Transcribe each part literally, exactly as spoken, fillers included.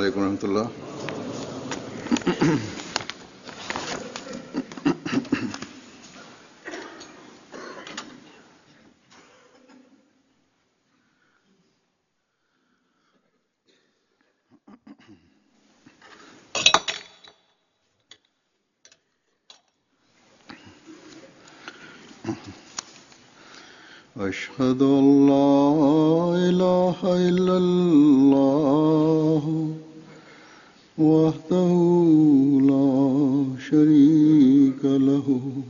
علیکم ورحمۃ اللہ. أشهد أن لا إله إلا الله وحده لا شريك له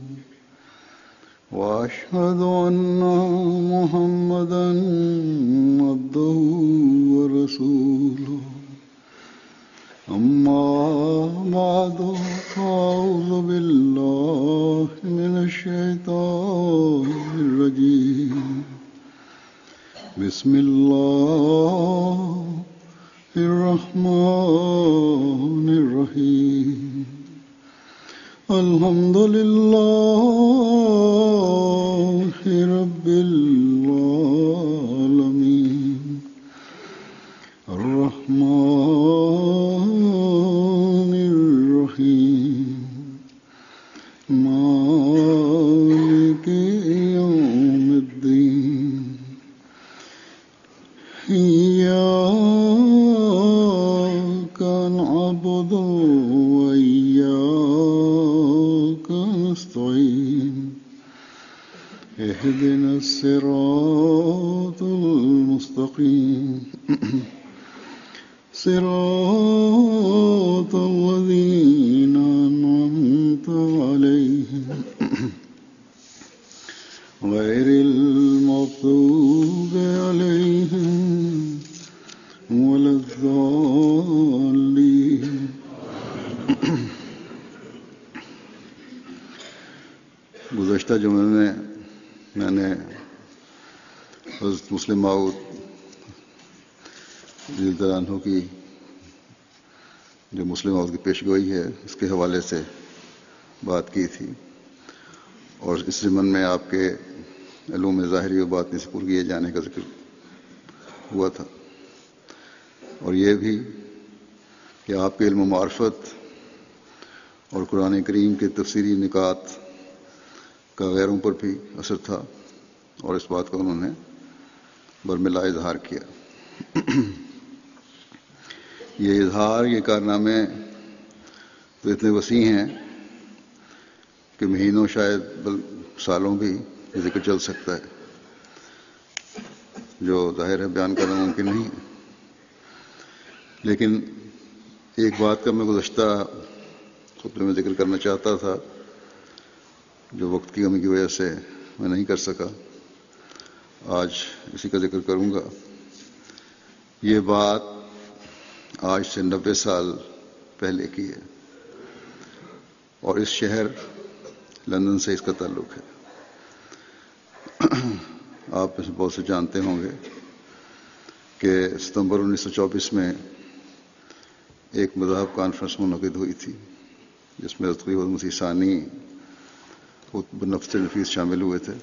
وأشهد أن محمدا عبده ورسوله. أما بعد فأعوذ بالله من الشيطان الرجيم. بسم الله الرحمن الرحيم. الحمد لله رب العالمين. الرحمن الرحيم. مالك يوم الدين. إياك نعبد وإياك نستعين. اهدنا الصراط المستقيم. صراط الذين أنعمت عليهم غير المغضوب عليهم ولا الضالين. گزشتہ جمعے میں میں نے حضرت مسلم موعود رضی اللہ عنہ کی جو مسلم موعود کی پیشگوئی ہے اس کے حوالے سے بات کی تھی، اور اس ضمن میں آپ کے علوم ظاہری و باطنی سے پر کیے جانے کا ذکر ہوا تھا، اور یہ بھی کہ آپ کے علم و معرفت اور قرآن کریم کے تفسیری نکات کا غیروں پر بھی اثر تھا، اور اس بات کا انہوں نے برملا اظہار کیا. یہ اظہار، یہ کارنامے تو اتنے وسیع ہیں کہ مہینوں شاید بل سالوں بھی ذکر چل سکتا ہے، جو ظاہر ہے بیان کرنا ممکن نہیں. لیکن ایک بات کا میں گزشتہ خطبے میں ذکر کرنا چاہتا تھا، جو وقت کی کمی کی وجہ سے میں نہیں کر سکا، آج اسی کا ذکر کروں گا. یہ بات آج سے نبے سال پہلے کی ہے، اور اس شہر لندن سے اس کا تعلق ہے. آپ میں سے بہت سے جانتے ہوں گے کہ ستمبر انیس سو چوبیس میں ایک مذہب کانفرنس منعقد ہوئی تھی، جس میں حضرت خلیفۃ مسیح ثانی خود بنفس نفیس شامل ہوئے تھے.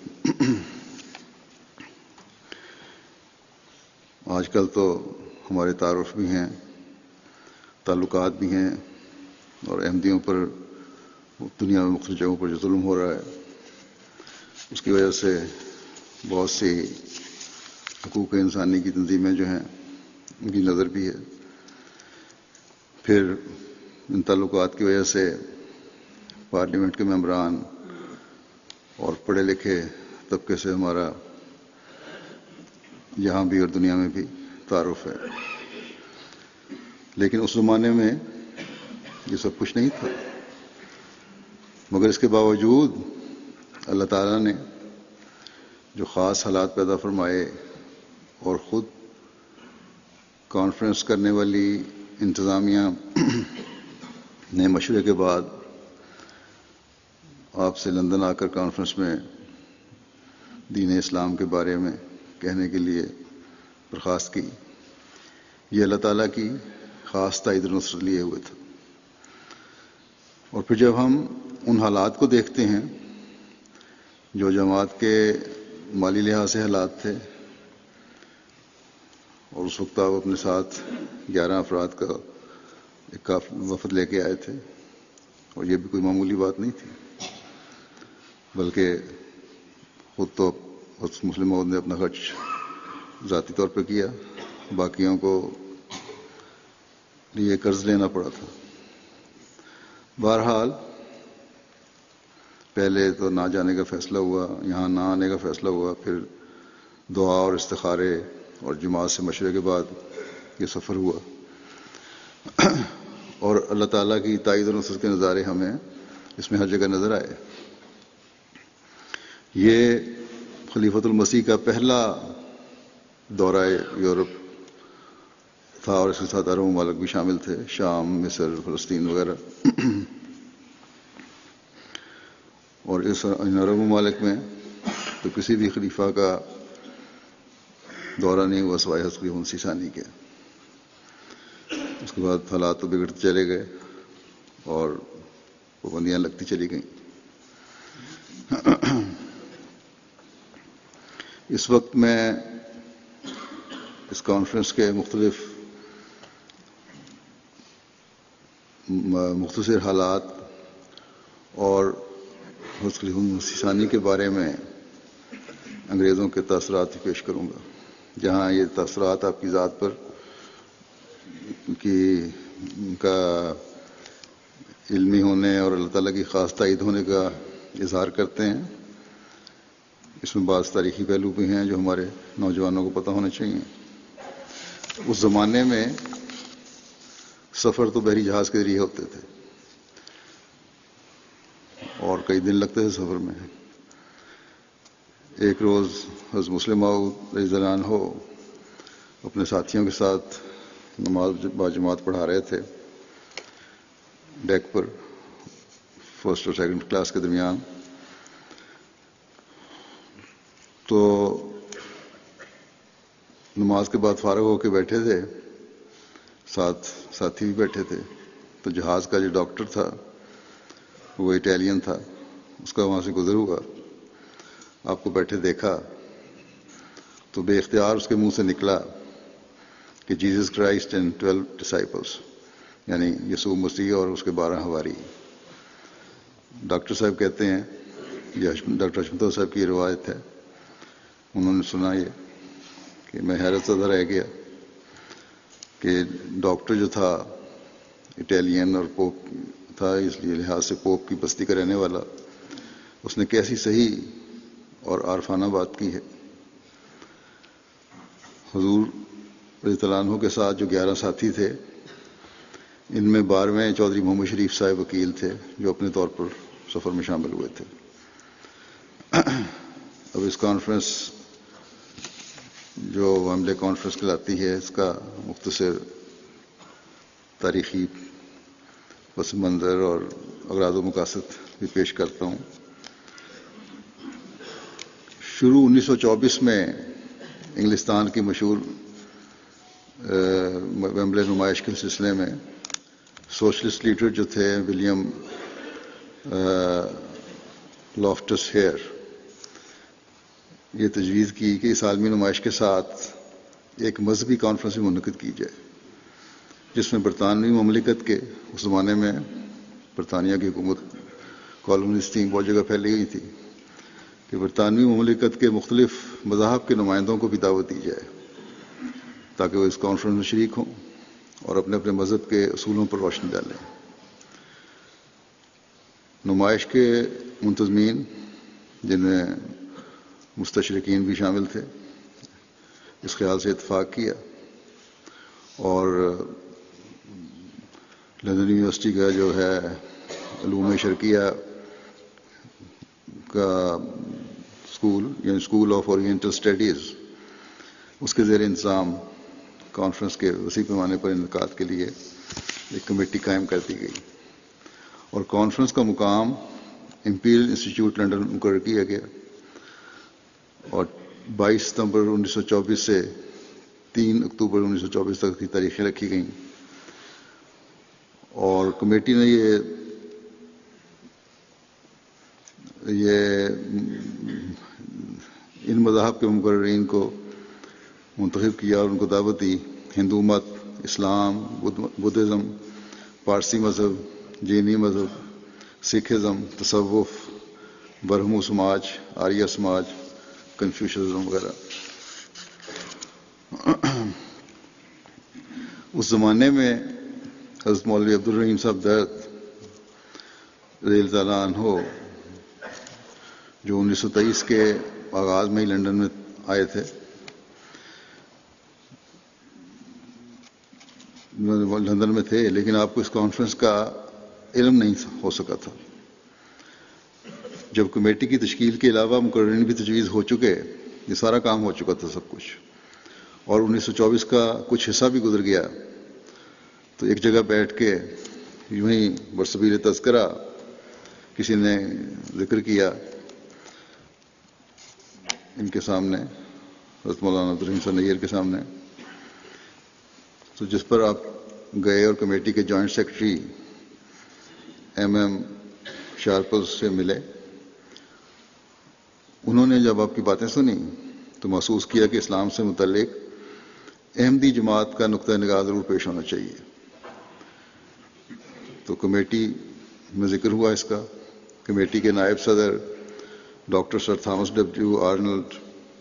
آج کل تو ہمارے تعارف بھی ہیں، تعلقات بھی ہیں، اور احمدیوں پر دنیا میں مختلف جگہوں پر جو ظلم ہو رہا ہے اس کی وجہ سے بہت سی حقوق انسانی کی تنظیمیں جو ہیں ان کی نظر بھی ہے. پھر ان تعلقات کی وجہ سے پارلیمنٹ کے ممبران اور پڑھے لکھے طبقے سے ہمارا یہاں بھی اور دنیا میں بھی تعارف ہے. لیکن اس زمانے میں یہ سب کچھ نہیں تھا، مگر اس کے باوجود اللہ تعالیٰ نے جو خاص حالات پیدا فرمائے، اور خود کانفرنس کرنے والی انتظامیہ نے مشورے کے بعد آپ سے لندن آ کر کانفرنس میں دین اسلام کے بارے میں کہنے کے لیے درخواست کی. یہ اللہ تعالیٰ کی خاص تائید و نصرت لیے ہوئے تھا. اور پھر جب ہم ان حالات کو دیکھتے ہیں جو جماعت کے مالی لحاظ سے حالات تھے، اور اس وقت آپ اپنے ساتھ گیارہ افراد کا ایک کافی وفد لے کے آئے تھے، اور یہ بھی کوئی معمولی بات نہیں تھی، بلکہ خود تو مسلم موعود نے اپنا خرچ ذاتی طور پہ کیا، باقیوں کو لیے قرض لینا پڑا تھا۔ بہرحال پہلے تو نہ جانے کا فیصلہ ہوا، یہاں نہ آنے کا فیصلہ ہوا، پھر دعا اور استخارے اور جماعت سے مشورے کے بعد یہ سفر ہوا، اور اللہ تعالیٰ کی تائید اور نصرت کے نظارے ہمیں اس میں ہر جگہ نظر آئے۔ یہ خلیفۃ المسیح کا پہلا دورہ یورپ تھا، اور اس کے ساتھ عرب ممالک بھی شامل تھے، شام، مصر، فلسطین وغیرہ۔ اور اس ان عرب ممالک میں تو کسی بھی خلیفہ کا دورہ نہیں ہوا سوائے حضرت خلیفہ مسیح ثانی کے۔ اس کے بعد حالات تو بگڑتے چلے گئے اور پابندیاں لگتی چلی گئیں۔ اس وقت میں اس کانفرنس کے مختلف مختصر حالات اور حضرت خلیفہ مسیح ثانی کے بارے میں انگریزوں کے تاثرات پیش کروں گا، جہاں یہ تاثرات آپ کی ذات پر کی کا علمی ہونے اور اللہ تعالیٰ کی خاص تائید ہونے کا اظہار کرتے ہیں۔ اس میں بعض تاریخی پہلو بھی ہیں جو ہمارے نوجوانوں کو پتہ ہونے چاہیے۔ اس زمانے میں سفر تو بحری جہاز کے ذریعے ہوتے تھے، اور کئی دن لگتے تھے سفر میں۔ ایک روز حضرت مسلم موعود رضی اللہ عنہ اپنے ساتھیوں کے ساتھ نماز باجماعت پڑھا رہے تھے ڈیک پر، فرسٹ اور سیکنڈ کلاس کے درمیان۔ تو نماز کے بعد فارغ ہو کے بیٹھے تھے، ساتھ ساتھی بھی بیٹھے تھے، تو جہاز کا جو ڈاکٹر تھا وہ اٹیلین تھا، اس کا وہاں سے گزر ہوا، آپ کو بیٹھے دیکھا تو بے اختیار اس کے منہ سے نکلا کہ Jesus Christ and twelve disciples, یعنی یسوع مسیح اور اس کے بارہ حواری۔ ڈاکٹر صاحب کہتے ہیں، یہ ڈاکٹر حشمت صاحب کی روایت ہے، انہوں نے سنا یہ کہ میں حیرت زدہ رہ گیا کہ ڈاکٹر جو تھا اٹیلین اور پوپ تھا، اس لیے لحاظ سے پوپ کی بستی کا رہنے والا، اس نے کیسی صحیح اور عارفانہ بات کی ہے۔ حضور رضی اللہ عنہ کے ساتھ جو گیارہ ساتھی تھے، ان میں بارہویں چودھری محمد شریف صاحب وکیل تھے جو اپنے طور پر سفر میں شامل ہوئے تھے۔ اب اس کانفرنس جو ویمبلے کانفرنس کہلاتی ہے، اس کا مختصر تاریخی پس منظر اور اغراض و مقاصد بھی پیش کرتا ہوں۔ شروع انیس سو چوبیس میں انگلستان کی مشہور ویمبلے نمائش کے سلسلے میں سوشلسٹ لیڈر جو تھے ولیم لافٹس ہیئر، یہ تجویز کی کہ اس عالمی نمائش کے ساتھ ایک مذہبی کانفرنس بھی منعقد کی جائے، جس میں برطانوی مملکت کے، اس زمانے میں برطانیہ کی حکومت کالونیز تھیں، بہت جگہ پھیلی ہوئی تھی، کہ برطانوی مملکت کے مختلف مذاہب کے نمائندوں کو بھی دعوت دی جائے تاکہ وہ اس کانفرنس میں شریک ہوں اور اپنے اپنے مذہب کے اصولوں پر روشنی ڈالیں۔ نمائش کے منتظمین، جن میں مستشرقین بھی شامل تھے، اس خیال سے اتفاق کیا، اور لندن یونیورسٹی کا جو ہے علوم شرقیہ کا اسکول، یعنی اسکول آف اورینٹل اسٹڈیز، اس کے زیر انتظام کانفرنس کے وسیع پیمانے پر انعقاد کے لیے ایک کمیٹی قائم کر دی گئی، اور کانفرنس کا مقام امپیریل انسٹیٹیوٹ لنڈن مقرر کیا گیا، اور بائیس ستمبر انیس سو چوبیس سے تین اکتوبر انیس سو چوبیس تک کی تاریخیں رکھی گئیں، اور کمیٹی نے یہ یہ ان مذاہب کے مقررین کو منتخب کیا اور ان کو دعوت دی: ہندو مت، اسلام، بدھزم، پارسی مذہب، جینی مذہب، سکھزم، تصوف، برہمو سماج، آریہ سماج، کنفیوشزم وغیرہ۔ اس زمانے میں حضرت مولوی عبدالرحیم صاحب درد رضی اللہ تعالیٰ عنہ، جو انیس سو تیئیس کے آغاز میں ہی لنڈن میں آئے تھے، لندن میں تھے، لیکن آپ کو اس کانفرنس کا علم نہیں ہو سکا تھا۔ جب کمیٹی کی تشکیل کے علاوہ مقررین بھی تجویز ہو چکے، یہ سارا کام ہو چکا تھا سب کچھ، اور انیس سو چوبیس کا کچھ حصہ بھی گزر گیا، تو ایک جگہ بیٹھ کے یوں ہی برسبیل تذکرہ کسی نے ذکر کیا ان کے سامنے، حضرت مولانا عبدالرحیم صاحب نیئر کے سامنے، تو جس پر آپ گئے اور کمیٹی کے joint secretary M M Sharple سے ملے۔ انہوں نے جب آپ کی باتیں سنی تو محسوس کیا کہ اسلام سے متعلق احمدی جماعت کا نقطہ نگاہ ضرور پیش ہونا چاہیے۔ تو کمیٹی میں ذکر ہوا اس کا۔ کمیٹی کے نائب صدر doctor sir Thomas W Arnold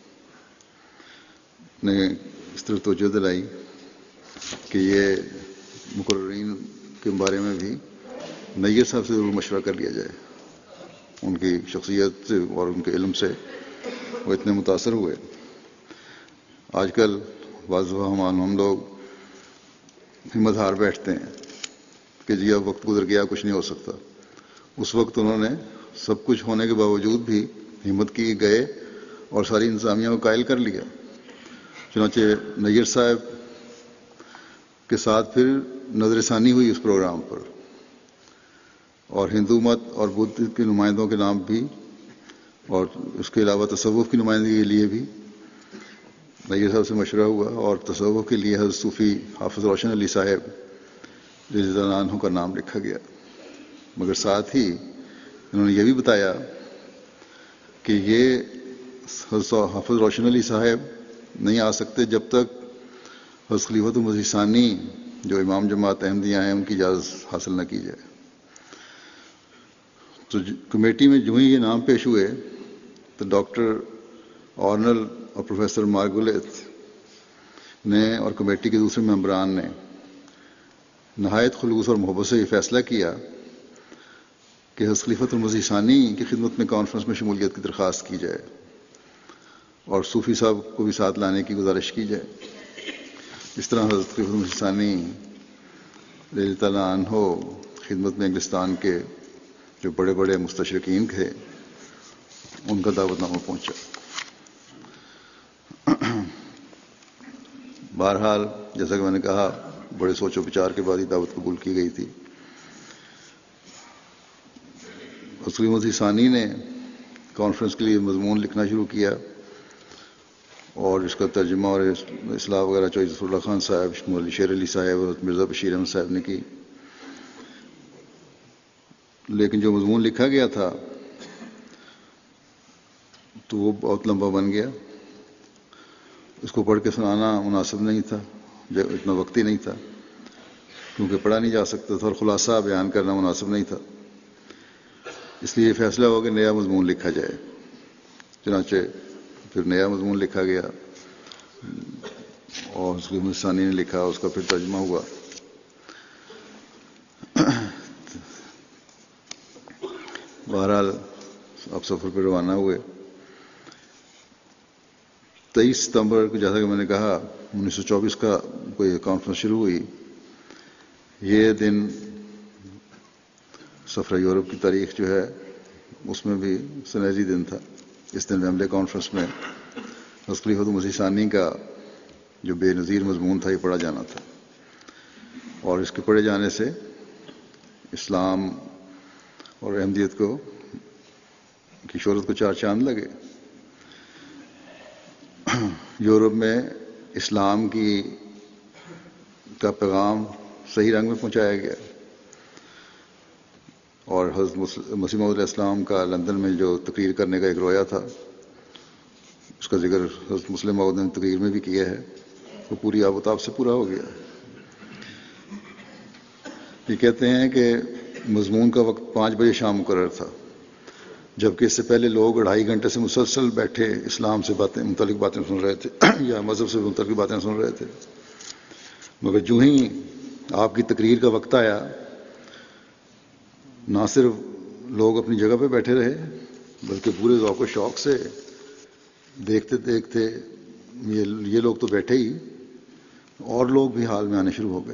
نے اس طرح توجہ دلائی کہ یہ مقررین کے بارے میں بھی نیّر صاحب سے ضرور مشورہ کر لیا جائے۔ ان کی شخصیت سے اور ان کے علم سے وہ اتنے متاثر ہوئے۔ آج کل بعض ہم ہم لوگ ہمت ہار بیٹھتے ہیں کہ جی اب وقت گزر گیا، کچھ نہیں ہو سکتا۔ اس وقت انہوں نے سب کچھ ہونے کے باوجود بھی ہمت کی گئے اور ساری انتظامیہ کو قائل کر لیا۔ چنانچہ نیّر صاحب کے ساتھ پھر نظر ثانی ہوئی اس پروگرام پر، اور ہندو مت اور بدھ کے نمائندوں کے نام بھی، اور اس کے علاوہ تصوف کی نمائندگی کے لیے بھی نیّر صاحب سے مشورہ ہوا، اور تصوف کے لیے حضرت صوفی حافظ روشن علی صاحب رضی اللہ عنہ کا نام لکھا گیا۔ مگر ساتھ ہی انہوں نے یہ بھی بتایا کہ یہ حضرت حافظ روشن علی صاحب نہیں آ سکتے جب تک حضرت خلیفۃ المسیح ثانی جو امام جماعت احمدیہ ہیں ان کی اجازت حاصل نہ کی جائے۔ تو کمیٹی میں جو ہی یہ نام پیش ہوئے تو ڈاکٹر آرنل اور پروفیسر مارگولیت نے اور کمیٹی کے دوسرے ممبران نے نہایت خلوص اور محبت سے یہ فیصلہ کیا کہ حضرت خلیفۃ المسیح ثانی کی خدمت میں کانفرنس میں شمولیت کی درخواست کی جائے اور صوفی صاحب کو بھی ساتھ لانے کی گزارش کی جائے۔ اس طرح حضرت خلیفۃ المسیح ثانی رضی اللہ عنہ خدمت میں انگلستان کے جو بڑے بڑے مستشرقین تھے ان کا دعوت نامہ پہنچا۔ بہرحال جیسا کہ میں نے کہا بڑے سوچ و بچار کے بعد ہی دعوت قبول کی گئی تھی۔ حضرت خلیفۃ المسیح ثانی نے کانفرنس کے لیے مضمون لکھنا شروع کیا، اور اس کا ترجمہ اور اصلاح وغیرہ چودھری ظفر اللہ خان صاحب، مولوی شیر علی صاحب اور مرزا بشیر احمد صاحب نے کی۔ لیکن جو مضمون لکھا گیا تھا تو وہ بہت لمبا بن گیا، اس کو پڑھ کے سنانا مناسب نہیں تھا، جب اتنا وقت ہی نہیں تھا، کیونکہ پڑھا نہیں جا سکتا تھا، اور خلاصہ بیان کرنا مناسب نہیں تھا۔ اس لیے فیصلہ ہو کہ نیا مضمون لکھا جائے۔ چنانچہ پھر نیا مضمون لکھا گیا اور اس کو ثانی نے لکھا، اس کا پھر ترجمہ ہوا۔ بہرحال آپ سفر پہ روانہ ہوئے۔ تیئیس ستمبر کو جیسا کہ میں نے کہا انیس سو چوبیس کا کوئی کانفرنس شروع ہوئی۔ یہ دن سفر یورپ کی تاریخ جو ہے اس میں بھی سنہری دن تھا۔ اس دن ویمبلے کانفرنس میں حضرت خلیفۃ المسیح ثانی کا جو بے نظیر مضمون تھا یہ پڑھا جانا تھا، اور اس کے پڑھے جانے سے اسلام اور احمدیت کو کی شہرت کو چار چاند لگے۔ یورپ میں اسلام کی کا پیغام صحیح رنگ میں پہنچایا گیا، اور حضرت مسیح موعود علیہ السلام کا لندن میں جو تقریر کرنے کا ایک رویا تھا اس کا ذکر حضرت مسلم موعود نے تقریر میں بھی کیا ہے، وہ پوری آب و تاب سے پورا ہو گیا۔ یہ کہتے ہیں کہ مضمون کا وقت پانچ بجے شام مقرر تھا، جبکہ اس سے پہلے لوگ اڑھائی گھنٹے سے مسلسل بیٹھے اسلام سے باتیں متعلق باتیں سن رہے تھے یا مذہب سے متعلق باتیں سن رہے تھے، مگر جو ہی آپ کی تقریر کا وقت آیا، نہ صرف لوگ اپنی جگہ پہ بیٹھے رہے بلکہ پورے ذوق و شوق سے دیکھتے دیکھتے یہ یہ لوگ تو بیٹھے ہی، اور لوگ بھی ہال میں آنے شروع ہو گئے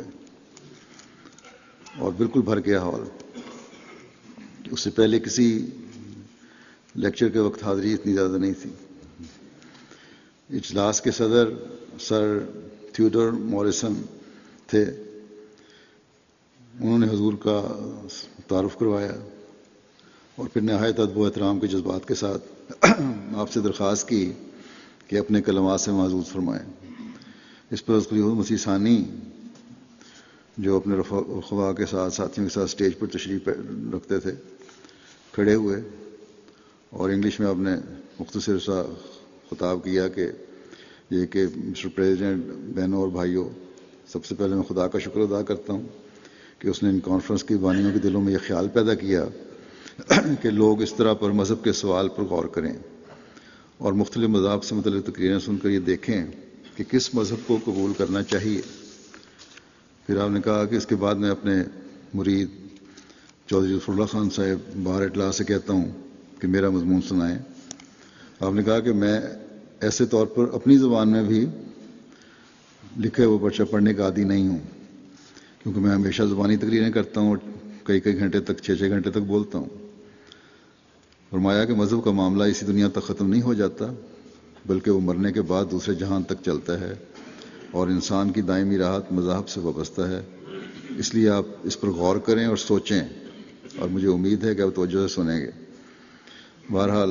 اور بالکل بھر گیا ہال۔ اس سے پہلے کسی لیکچر کے وقت حاضری اتنی زیادہ نہیں تھی۔ اجلاس کے صدر سر تھیوڈر موریسن تھے، انہوں نے حضور کا تعارف کروایا اور پھر نہایت ادب و احترام کے جذبات کے ساتھ آپ سے درخواست کی کہ اپنے کلمات سے معزود فرمائیں۔ اس پر حضرت مسیح ثانی جو اپنے رفقا کے ساتھ ساتھیوں کے ساتھ اسٹیج پر تشریف رکھتے تھے کھڑے ہوئے اور انگلش میں آپ نے مختصر سا خطاب کیا کہ یہ کہ مسٹر پریزیڈنٹ، بہنوں اور بھائیوں، سب سے پہلے میں خدا کا شکر ادا کرتا ہوں کہ اس نے ان کانفرنس کی بانیوں کے دلوں میں یہ خیال پیدا کیا کہ لوگ اس طرح پر مذہب کے سوال پر غور کریں اور مختلف مذاہب سے متعلق تقریریں سن کر یہ دیکھیں کہ کس مذہب کو قبول کرنا چاہیے۔ پھر آپ نے کہا کہ اس کے بعد میں اپنے مرید چودھری ظفر اللہ خان صاحب باہر اٹلا سے کہتا ہوں کہ میرا مضمون سنائیں۔ آپ نے کہا کہ میں ایسے طور پر اپنی زبان میں بھی لکھے ہوئے پرچہ پڑھنے کا عادی نہیں ہوں، کیونکہ میں ہمیشہ زبانی تقریریں کرتا ہوں اور کئی کئی گھنٹے تک چھ چھ گھنٹے تک بولتا ہوں۔ فرمایا کہ مذہب کا معاملہ اسی دنیا تک ختم نہیں ہو جاتا، بلکہ وہ مرنے کے بعد دوسرے جہان تک چلتا ہے اور انسان کی دائمی راحت مذاہب سے وابستہ ہے، اس لیے آپ اس پر غور کریں اور سوچیں، اور مجھے امید ہے کہ آپ توجہ سے سنیں گے۔ بہرحال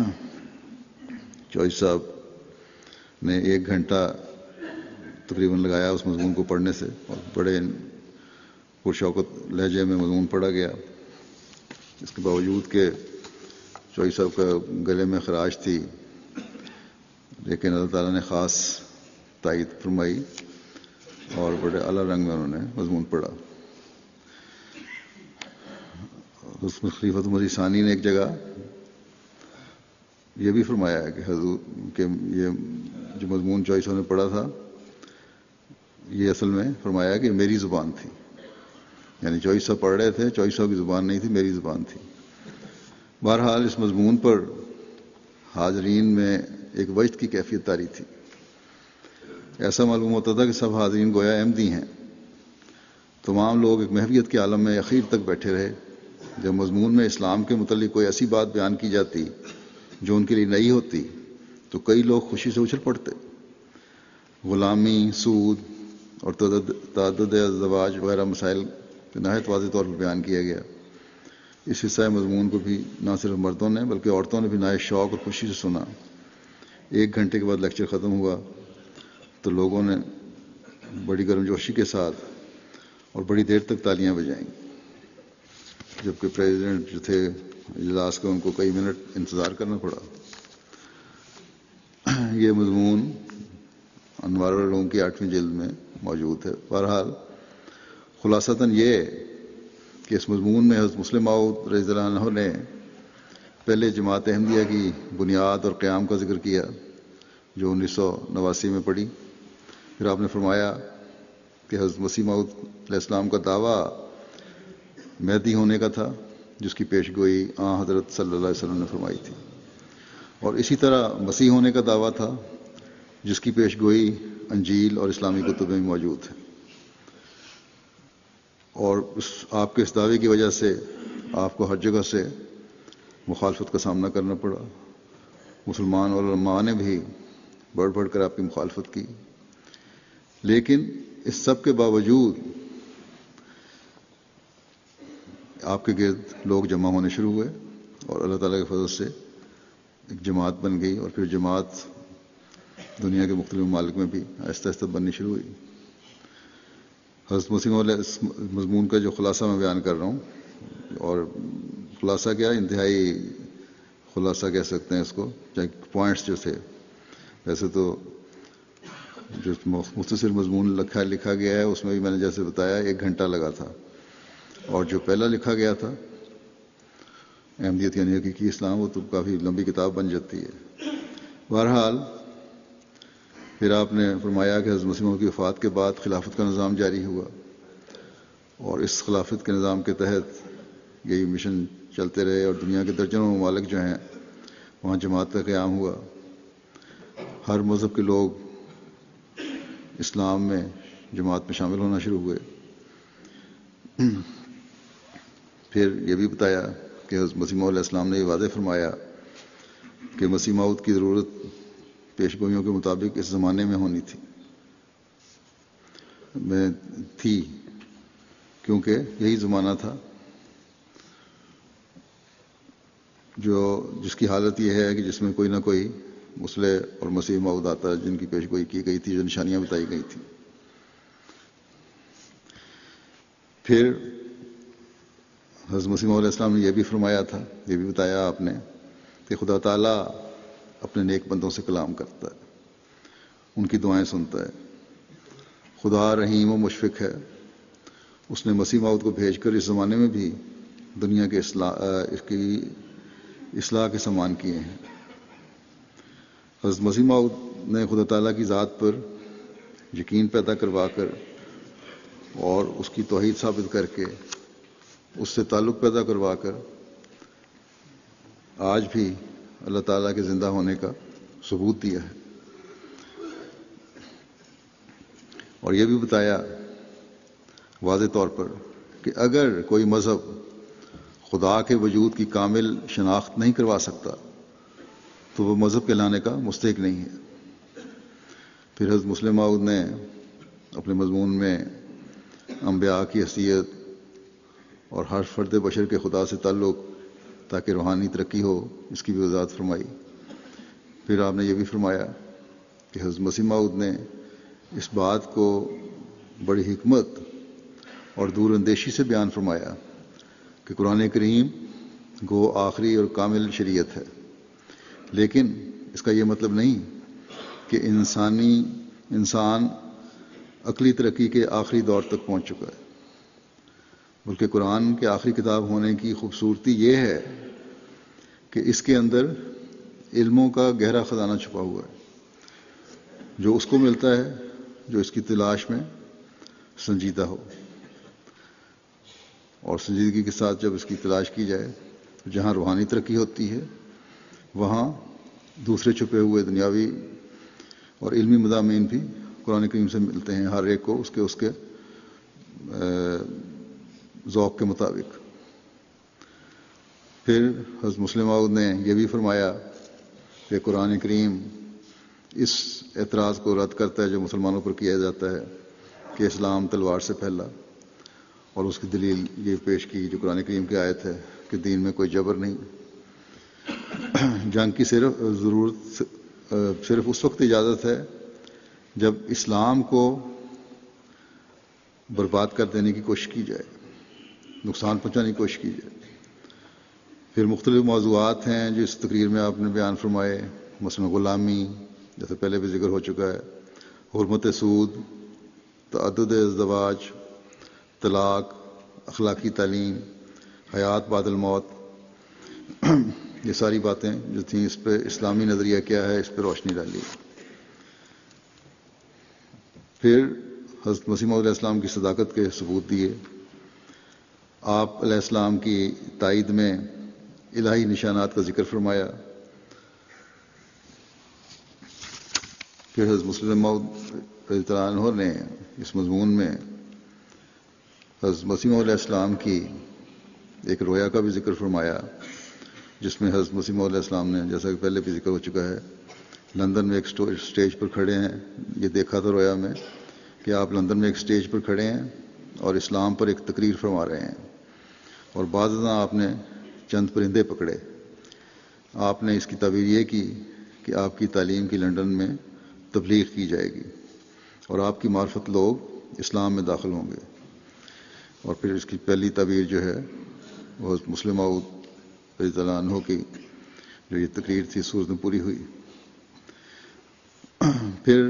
چوئی صاحب نے ایک گھنٹہ تقریباً لگایا اس مضمون کو پڑھنے سے، اور بڑے پرشوقت لہجے میں مضمون پڑھا گیا۔ اس کے باوجود کہ چوئی صاحب کا گلے میں خراش تھی، لیکن اللہ تعالیٰ نے خاص تائید فرمائی اور بڑے اعلیٰ رنگ میں انہوں نے مضمون پڑھا۔ اس میں خلیفۃ مسیح ثانی نے ایک جگہ یہ بھی فرمایا ہے کہ حضور کہ یہ جو مضمون چوئی صاحب نے پڑھا تھا یہ اصل میں فرمایا کہ میری زبان تھی، یعنی چوئی صاحب پڑھ رہے تھے، چوئی صاحب کی زبان نہیں تھی، میری زبان تھی۔ بہرحال اس مضمون پر حاضرین میں ایک وجد کی کیفیت طاری تھی۔ ایسا معلوم ہوتا تھا کہ سب حاضرین گویا احمدی ہیں۔ تمام لوگ ایک محویت کے عالم میں اخیر تک بیٹھے رہے۔ جب مضمون میں اسلام کے متعلق کوئی ایسی بات بیان کی جاتی جو ان کے لیے نئی ہوتی تو کئی لوگ خوشی سے اچھل پڑتے۔ غلامی، سود اور تعدد ازدواج وغیرہ مسائل نہایت واضح طور پر بیان کیا گیا۔ اس حصہ مضمون کو بھی نہ صرف مردوں نے بلکہ عورتوں نے بھی نہایت شوق اور خوشی سے سنا۔ ایک گھنٹے کے بعد لیکچر ختم ہوا تو لوگوں نے بڑی گرمجوشی کے ساتھ اور بڑی دیر تک تالیاں بجائیں، جبکہ پریزیڈنٹ جو تھے اجلاس کا ان کو کئی منٹ انتظار کرنا پڑا۔ یہ مضمون انوار العلوم کی آٹھویں جلد میں موجود ہے۔ بہرحال خلاصتاً یہ کہ اس مضمون میں حضرت مسلم موعود رضی اللہ عنہ نے پہلے جماعت احمدیہ کی بنیاد اور قیام کا ذکر کیا جو انیس سو نواسی میں پڑی۔ پھر آپ نے فرمایا کہ حضرت مسیح موعود علیہ السلام کا دعویٰ مہدی ہونے کا تھا، جس کی پیش گوئی آن حضرت صلی اللہ علیہ وسلم نے فرمائی تھی، اور اسی طرح مسیح ہونے کا دعویٰ تھا جس کی پیش گوئی انجیل اور اسلامی کتب میں موجود ہے۔ اور اس آپ کے اس دعوے کی وجہ سے آپ کو ہر جگہ سے مخالفت کا سامنا کرنا پڑا۔ مسلمان علماء نے بھی بڑھ بڑھ کر آپ کی مخالفت کی، لیکن اس سب کے باوجود آپ کے گرد لوگ جمع ہونے شروع ہوئے اور اللہ تعالیٰ کے فضل سے ایک جماعت بن گئی، اور پھر جماعت دنیا کے مختلف ممالک میں بھی آہستہ آہستہ بننی شروع ہوئی۔ حضرت مسیح موعود اس مضمون کا جو خلاصہ میں بیان کر رہا ہوں، اور خلاصہ کیا انتہائی خلاصہ کہہ سکتے ہیں اس کو، چاہے پوائنٹس جو تھے، ویسے تو جو مختصر مضمون لکھا لکھا گیا ہے اس میں بھی میں نے جیسے بتایا ایک گھنٹہ لگا تھا، اور جو پہلا لکھا گیا تھا احمدیت یعنی حقیقی اسلام، وہ تو کافی لمبی کتاب بن جاتی ہے۔ بہرحال پھر آپ نے فرمایا کہ حضرت مسیح موعود کی وفات کے بعد خلافت کا نظام جاری ہوا، اور اس خلافت کے نظام کے تحت یہی مشن چلتے رہے، اور دنیا کے درجنوں ممالک جو ہیں وہاں جماعت کا قیام ہوا، ہر مذہب کے لوگ اسلام میں جماعت میں شامل ہونا شروع ہوئے۔ پھر یہ بھی بتایا کہ حضرت مسیح موعود علیہ السلام نے یہ واضح فرمایا کہ مسیح موعود کی ضرورت پیش گوئیوں کے مطابق اس زمانے میں ہونی تھی میں تھی کیونکہ یہی زمانہ تھا جو جس کی حالت یہ ہے کہ جس میں کوئی نہ کوئی مسلح اور مسیح موعود آتا ہے، جن کی پیش گوئی کی گئی تھی، جو نشانیاں بتائی گئی تھیں۔ پھر حضرت مسیح موعود علیہ السلام نے یہ بھی فرمایا تھا، یہ بھی بتایا آپ نے کہ خدا تعالیٰ اپنے نیک بندوں سے کلام کرتا ہے، ان کی دعائیں سنتا ہے۔ خدا رحیم و مشفق ہے، اس نے مسیح موعود کو بھیج کر اس زمانے میں بھی دنیا کے اصلاح اس کی اصلاح کے سامان کیے ہیں۔ حضرت مسیح موعود نے خدا تعالیٰ کی ذات پر یقین پیدا کروا کر اور اس کی توحید ثابت کر کے اس سے تعلق پیدا کروا کر آج بھی اللہ تعالیٰ کے زندہ ہونے کا ثبوت دیا ہے، اور یہ بھی بتایا واضح طور پر کہ اگر کوئی مذہب خدا کے وجود کی کامل شناخت نہیں کروا سکتا تو وہ مذہب کہلانے کا مستحق نہیں ہے۔ پھر حضرت مسلم موعود نے اپنے مضمون میں انبیاء کی حیثیت اور ہر فرد بشر کے خدا سے تعلق تاکہ روحانی ترقی ہو، اس کی بھی وضاحت فرمائی۔ پھر آپ نے یہ بھی فرمایا کہ حضرت مسیح موعود نے اس بات کو بڑی حکمت اور دور اندیشی سے بیان فرمایا کہ قرآن کریم گو آخری اور کامل شریعت ہے، لیکن اس کا یہ مطلب نہیں کہ انسانی انسان عقلی ترقی کے آخری دور تک پہنچ چکا ہے، بلکہ قرآن کے آخری کتاب ہونے کی خوبصورتی یہ ہے کہ اس کے اندر علموں کا گہرا خزانہ چھپا ہوا ہے، جو اس کو ملتا ہے جو اس کی تلاش میں سنجیدہ ہو، اور سنجیدگی کے ساتھ جب اس کی تلاش کی جائے تو جہاں روحانی ترقی ہوتی ہے وہاں دوسرے چھپے ہوئے دنیاوی اور علمی مضامین بھی قرآن کریم سے ملتے ہیں، ہر ایک کو اس کے اس کے ذوق کے مطابق۔ پھر حضرت مسلم موعود نے یہ بھی فرمایا کہ قرآن کریم اس اعتراض کو رد کرتا ہے جو مسلمانوں پر کیا جاتا ہے کہ اسلام تلوار سے پھیلا، اور اس کی دلیل یہ پیش کی جو قرآن کریم کی آیت ہے کہ دین میں کوئی جبر نہیں، جنگ کی صرف ضرورت صرف اس وقت اجازت ہے جب اسلام کو برباد کر دینے کی کوشش کی جائے، نقصان پہنچانے کی کوشش کی جائے۔ پھر مختلف موضوعات ہیں جو اس تقریر میں آپ نے بیان فرمائے، مثلا غلامی جیسے پہلے بھی ذکر ہو چکا ہے، حرمت سود، تعدد ازدواج، طلاق، اخلاقی تعلیم، حیات بعد الموت، یہ ساری باتیں جو تھیں اس پہ اسلامی نظریہ کیا ہے اس پہ روشنی ڈالی۔ پھر حضرت مسیح موعود علیہ السلام کی صداقت کے ثبوت دیے، آپ علیہ السلام کی تائید میں الہی نشانات کا ذکر فرمایا۔ پھر حضرت مسلم موعود رضی اللہ عنہ نے اس مضمون میں حضرت مسیح موعود علیہ السلام کی ایک رویا کا بھی ذکر فرمایا، جس میں حضرت مسیح موعود علیہ السلام نے جیسا کہ پہلے بھی ذکر ہو چکا ہے لندن میں ایک اسٹیج پر کھڑے ہیں، یہ دیکھا تھا رویا میں کہ آپ لندن میں ایک اسٹیج پر کھڑے ہیں اور اسلام پر ایک تقریر فرما رہے ہیں، اور بعض ازاں آپ نے چند پرندے پکڑے۔ آپ نے اس کی تعبیر یہ کی کہ آپ کی تعلیم کی لندن میں تبلیغ کی جائے گی اور آپ کی معرفت لوگ اسلام میں داخل ہوں گے، اور پھر اس کی پہلی تعبیر جو ہے وہ حضرت مسلم موعود رضی اللہ عنہ کی جو یہ تقریر تھی صورت میں پوری ہوئی۔ پھر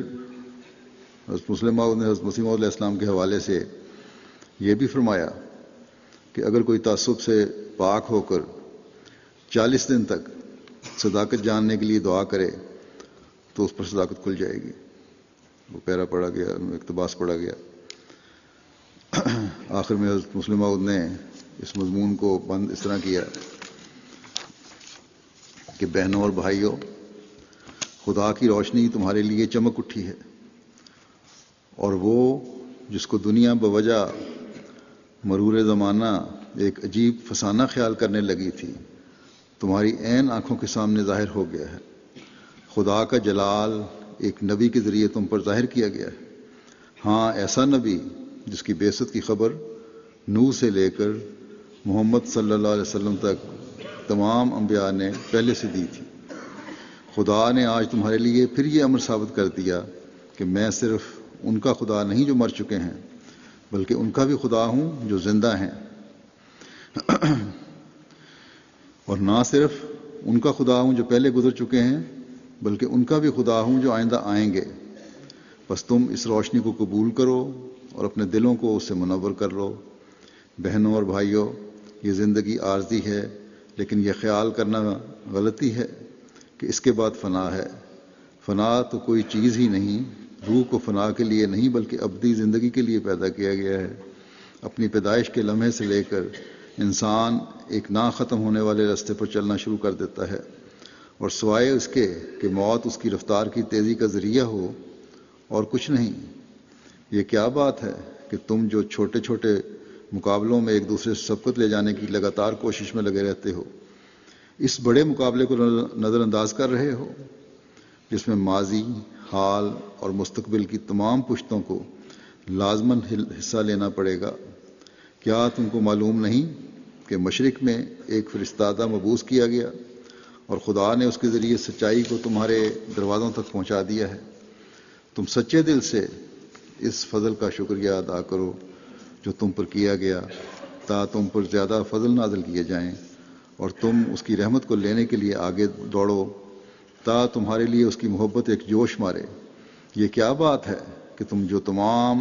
حضرت مسلم موعود نے حضرت مسیح موعود علیہ السلام کے حوالے سے یہ بھی فرمایا کہ اگر کوئی تعصب سے پاک ہو کر چالیس دن تک صداقت جاننے کے لیے دعا کرے تو اس پر صداقت کھل جائے گی. وہ پیرا پڑھا گیا، اقتباس پڑھا گیا. آخر میں حضرت مسلم موعود نے اس مضمون کو بند اس طرح کیا کہ بہنوں اور بھائیوں، خدا کی روشنی تمہارے لیے چمک اٹھی ہے، اور وہ جس کو دنیا بوجہ مرور زمانہ ایک عجیب فسانہ خیال کرنے لگی تھی، تمہاری عین آنکھوں کے سامنے ظاہر ہو گیا ہے. خدا کا جلال ایک نبی کے ذریعے تم پر ظاہر کیا گیا ہے. ہاں، ایسا نبی جس کی بعثت کی خبر نوح سے لے کر محمد صلی اللہ علیہ وسلم تک تمام انبیاء نے پہلے سے دی تھی. خدا نے آج تمہارے لیے پھر یہ امر ثابت کر دیا کہ میں صرف ان کا خدا نہیں جو مر چکے ہیں، بلکہ ان کا بھی خدا ہوں جو زندہ ہیں، اور نہ صرف ان کا خدا ہوں جو پہلے گزر چکے ہیں، بلکہ ان کا بھی خدا ہوں جو آئندہ آئیں گے. بس تم اس روشنی کو قبول کرو اور اپنے دلوں کو اس سے منور کر لو. بہنوں اور بھائیوں، یہ زندگی عارضی ہے، لیکن یہ خیال کرنا غلطی ہے کہ اس کے بعد فنا ہے. فنا تو کوئی چیز ہی نہیں. روح کو فنا کے لیے نہیں بلکہ ابدی زندگی کے لیے پیدا کیا گیا ہے. اپنی پیدائش کے لمحے سے لے کر انسان ایک نہ ختم ہونے والے راستے پر چلنا شروع کر دیتا ہے، اور سوائے اس کے کہ موت اس کی رفتار کی تیزی کا ذریعہ ہو اور کچھ نہیں. یہ کیا بات ہے کہ تم جو چھوٹے چھوٹے مقابلوں میں ایک دوسرے سے سبقت لے جانے کی لگاتار کوشش میں لگے رہتے ہو، اس بڑے مقابلے کو نظر انداز کر رہے ہو جس میں ماضی، حال اور مستقبل کی تمام پشتوں کو لازماً حصہ لینا پڑے گا. کیا تم کو معلوم نہیں کہ مشرق میں ایک فرستادہ مبعوث کیا گیا اور خدا نے اس کے ذریعے سچائی کو تمہارے دروازوں تک پہنچا دیا ہے؟ تم سچے دل سے اس فضل کا شکریہ ادا کرو جو تم پر کیا گیا، تا تم پر زیادہ فضل نازل کیے جائیں، اور تم اس کی رحمت کو لینے کے لیے آگے دوڑو تا تمہارے لیے اس کی محبت ایک جوش مارے. یہ کیا بات ہے کہ تم جو تمام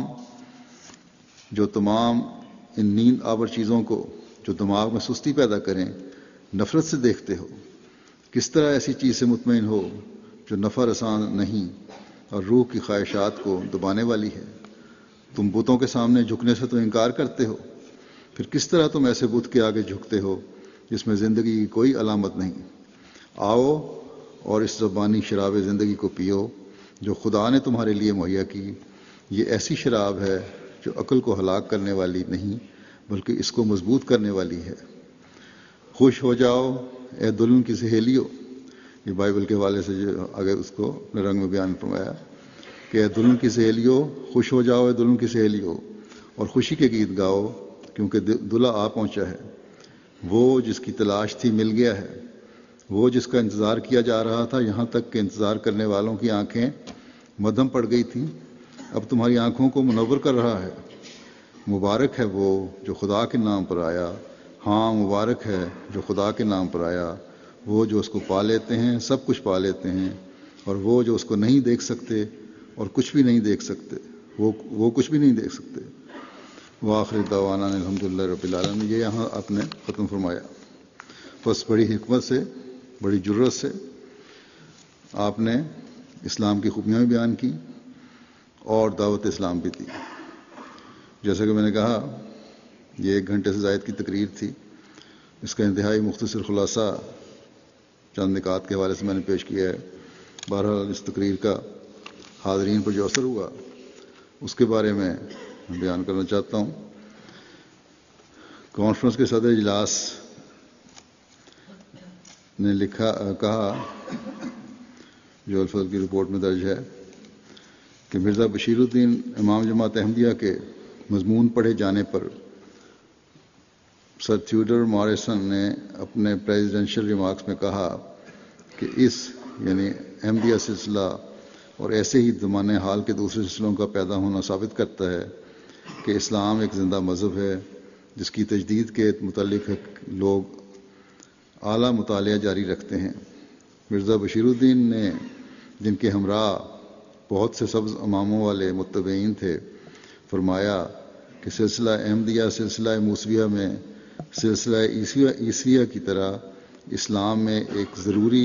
جو تمام ان نیند آور چیزوں کو جو دماغ میں سستی پیدا کریں نفرت سے دیکھتے ہو. کس طرح ایسی چیز سے مطمئن ہو جو نفع رساں نہیں اور روح کی خواہشات کو دبانے والی ہے. تم بتوں کے سامنے جھکنے سے تو انکار کرتے ہو، پھر کس طرح تم ایسے بت کے آگے جھکتے ہو جس میں زندگی کی کوئی علامت نہیں؟ آؤ اور اس زبانی شراب زندگی کو پیو جو خدا نے تمہارے لیے مہیا کی. یہ ایسی شراب ہے جو عقل کو ہلاک کرنے والی نہیں بلکہ اس کو مضبوط کرنے والی ہے. خوش ہو جاؤ اے دلہن کی سہیلیو. یہ بائبل کے حوالے سے جو آگے اس کو اپنے رنگ میں بیان فرمایا کہ اے دلہن کی سہیلیو، خوش ہو جاؤ اے دلہن کی سہیلیو، اور خوشی کے گیت گاؤ کیونکہ دلہا آ پہنچا ہے. وہ جس کی تلاش تھی مل گیا ہے، وہ جس کا انتظار کیا جا رہا تھا، یہاں تک کہ انتظار کرنے والوں کی آنکھیں مدھم پڑ گئی تھیں، اب تمہاری آنکھوں کو منور کر رہا ہے. مبارک ہے وہ جو خدا کے نام پر آیا. ہاں، مبارک ہے جو خدا کے نام پر آیا. وہ جو اس کو پا لیتے ہیں سب کچھ پا لیتے ہیں، اور وہ جو اس کو نہیں دیکھ سکتے اور کچھ بھی نہیں دیکھ سکتے وہ وہ کچھ بھی نہیں دیکھ سکتے. وآخر دعوانا الحمد للہ رب العالمین. یہ یہاں آپ نے ختم فرمایا. بس بڑی حکمت سے، بڑی جرت سے آپ نے اسلام کی خوبیاں بھی بیان کی اور دعوت اسلام بھی دی. جیسا کہ میں نے کہا، یہ ایک گھنٹے سے زائد کی تقریر تھی. اس کا انتہائی مختصر خلاصہ چند نکات کے حوالے سے میں نے پیش کیا ہے. بہرحال اس تقریر کا حاضرین پر جو اثر ہوا اس کے بارے میں بیان کرنا چاہتا ہوں. کانفرنس کے صدر اجلاس نے لکھا کہا، جو الفضل کی رپورٹ میں درج ہے، کہ مرزا بشیر الدین امام جماعت احمدیہ کے مضمون پڑھے جانے پر سر تھیوڈر ماریسن نے اپنے پریزیڈنشل ریمارکس میں کہا کہ اس یعنی احمدیہ سلسلہ اور ایسے ہی زمانے حال کے دوسرے سلسلوں کا پیدا ہونا ثابت کرتا ہے کہ اسلام ایک زندہ مذہب ہے جس کی تجدید کے متعلق لوگ اعلیٰ مطالعہ جاری رکھتے ہیں. مرزا بشیر الدین نے، جن کے ہمراہ بہت سے سبز اماموں والے متبعین تھے، فرمایا کہ سلسلہ احمدیہ سلسلہ موسویہ میں سلسلہ عیسویہ عیسویہ کی طرح اسلام میں ایک ضروری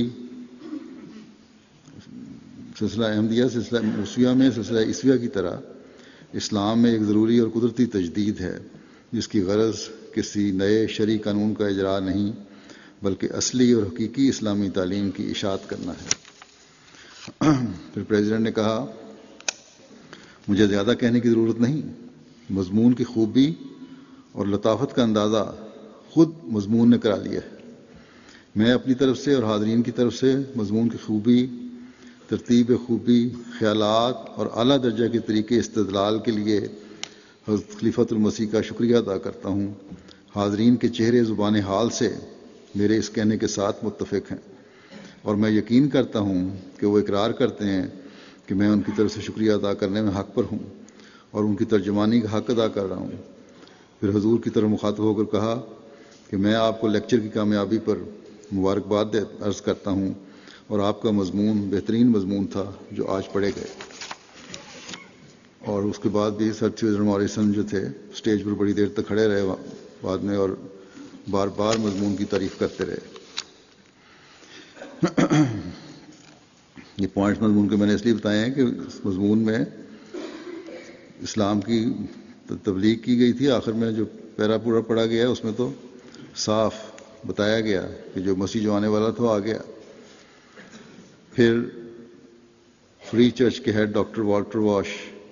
سلسلہ احمدیہ سلسلہ عیسویہ میں سلسلہ عیسویہ کی طرح اسلام میں ایک ضروری اور قدرتی تجدید ہے، جس کی غرض کسی نئے شرعی قانون کا اجرا نہیں بلکہ اصلی اور حقیقی اسلامی تعلیم کی اشاعت کرنا ہے۔ پھر پریزیڈنٹ نے کہا، مجھے زیادہ کہنے کی ضرورت نہیں، مضمون کی خوبی اور لطافت کا اندازہ خود مضمون نے کرا لیا ہے۔ میں اپنی طرف سے اور حاضرین کی طرف سے مضمون کی خوبی، ترتیب خوبی، خیالات اور اعلیٰ درجہ کے طریقے استدلال کے لیے حضرت خلیفۃ المسیح کا شکریہ ادا کرتا ہوں۔ حاضرین کے چہرے زبان حال سے میرے اس کہنے کے ساتھ متفق ہیں، اور میں یقین کرتا ہوں کہ وہ اقرار کرتے ہیں کہ میں ان کی طرف سے شکریہ ادا کرنے میں حق پر ہوں اور ان کی ترجمانی کا حق ادا کر رہا ہوں۔ پھر حضور کی طرف مخاطب ہو کر کہا کہ میں آپ کو لیکچر کی کامیابی پر مبارکباد عرض کرتا ہوں، اور آپ کا مضمون بہترین مضمون تھا جو آج پڑھے گئے۔ اور اس کے بعد بھی سر تھیودر موریسن جو تھے اسٹیج پر بڑی دیر تک کھڑے رہے بعد میں، اور بار بار مضمون کی تعریف کرتے رہے۔ یہ پوائنٹس مضمون کے میں نے اس لیے بتائے ہیں کہ اس مضمون میں اسلام کی تبلیغ کی گئی تھی۔ آخر میں جو پیرا پورا پڑھا گیا ہے اس میں تو صاف بتایا گیا کہ جو مسیح جو آنے والا تھا وہ آ گیا۔ پھر فری چرچ کے ہیڈ ڈاکٹر والٹر واش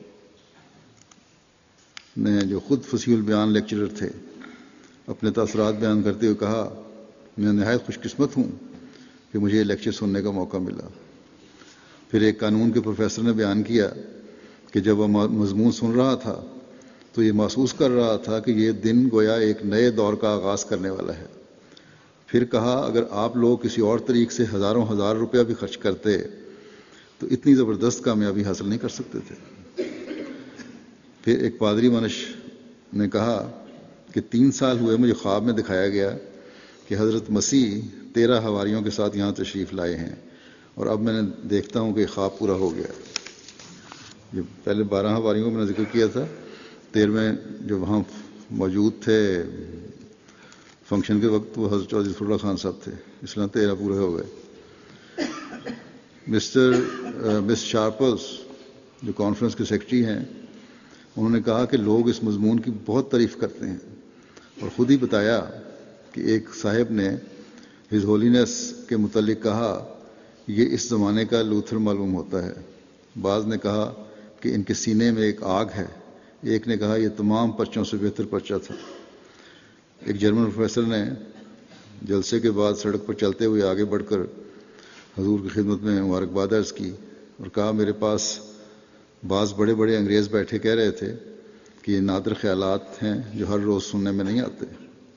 نے، جو خود فصیح البیان لیکچرر تھے، اپنے تاثرات بیان کرتے ہوئے کہا، میں نہایت خوش قسمت ہوں کہ مجھے یہ لیکچر سننے کا موقع ملا۔ پھر ایک قانون کے پروفیسر نے بیان کیا کہ جب وہ مضمون سن رہا تھا تو یہ محسوس کر رہا تھا کہ یہ دن گویا ایک نئے دور کا آغاز کرنے والا ہے۔ پھر کہا، اگر آپ لوگ کسی اور طریق سے ہزاروں ہزار روپیہ بھی خرچ کرتے تو اتنی زبردست کامیابی حاصل نہیں کر سکتے تھے۔ پھر ایک پادری منش نے کہا کہ تین سال ہوئے مجھے خواب میں دکھایا گیا کہ حضرت مسیح تیرہ حواریوں کے ساتھ یہاں تشریف لائے ہیں، اور اب میں نے دیکھتا ہوں کہ خواب پورا ہو گیا۔ جو پہلے بارہ حواریوں کو میں نے ذکر کیا تھا، تیرہویں جو وہاں موجود تھے فنکشن کے وقت وہ حضرت چودھری ظفر اللہ خان صاحب تھے، اس لیے تیرہ پورے ہو گئے۔ مسٹر مس شارپلس جو کانفرنس کے سیکرٹری ہیں، انہوں نے کہا کہ لوگ اس مضمون کی بہت تعریف کرتے ہیں، اور خود ہی بتایا کہ ایک صاحب نے ہز ہولینس کے متعلق کہا یہ اس زمانے کا لوتھر معلوم ہوتا ہے۔ بعض نے کہا کہ ان کے سینے میں ایک آگ ہے، ایک نے کہا یہ تمام پرچوں سے بہتر پرچہ تھا۔ ایک جرمن پروفیسر نے جلسے کے بعد سڑک پر چلتے ہوئے آگے بڑھ کر حضور کی خدمت میں مبارکباد عرض کی اور کہا، میرے پاس بعض بڑے بڑے انگریز بیٹھے کہہ رہے تھے کہ یہ نادر خیالات ہیں جو ہر روز سننے میں نہیں آتے۔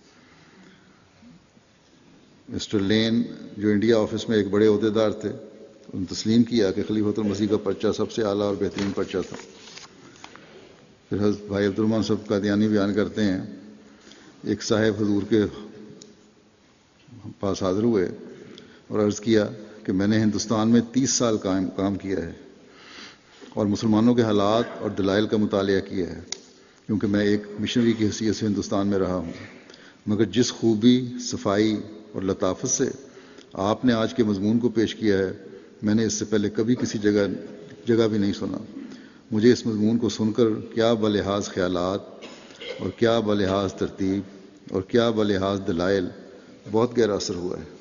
مسٹر لین جو انڈیا آفس میں ایک بڑے عہدیدار تھے، انہوں نے تسلیم کیا کہ خلیفۃ المسیح کا پرچہ سب سے اعلیٰ اور بہترین پرچہ تھا۔ پھر حضرت بھائی عبد الرحمن صاحب قادیانی بیان کرتے ہیں، ایک صاحب حضور کے پاس حاضر ہوئے اور عرض کیا کہ میں نے ہندوستان میں تیس سال کام کام کیا ہے اور مسلمانوں کے حالات اور دلائل کا مطالعہ کیا ہے، کیونکہ میں ایک مشنری کی حیثیت سے ہندوستان میں رہا ہوں، مگر جس خوبی، صفائی اور لطافت سے آپ نے آج کے مضمون کو پیش کیا ہے، میں نے اس سے پہلے کبھی کسی جگہ جگہ بھی نہیں سنا۔ مجھے اس مضمون کو سن کر کیا بلحاظ خیالات اور کیا بلحاظ ترتیب اور کیا بلحاظ دلائل بہت گہرا اثر ہوا ہے۔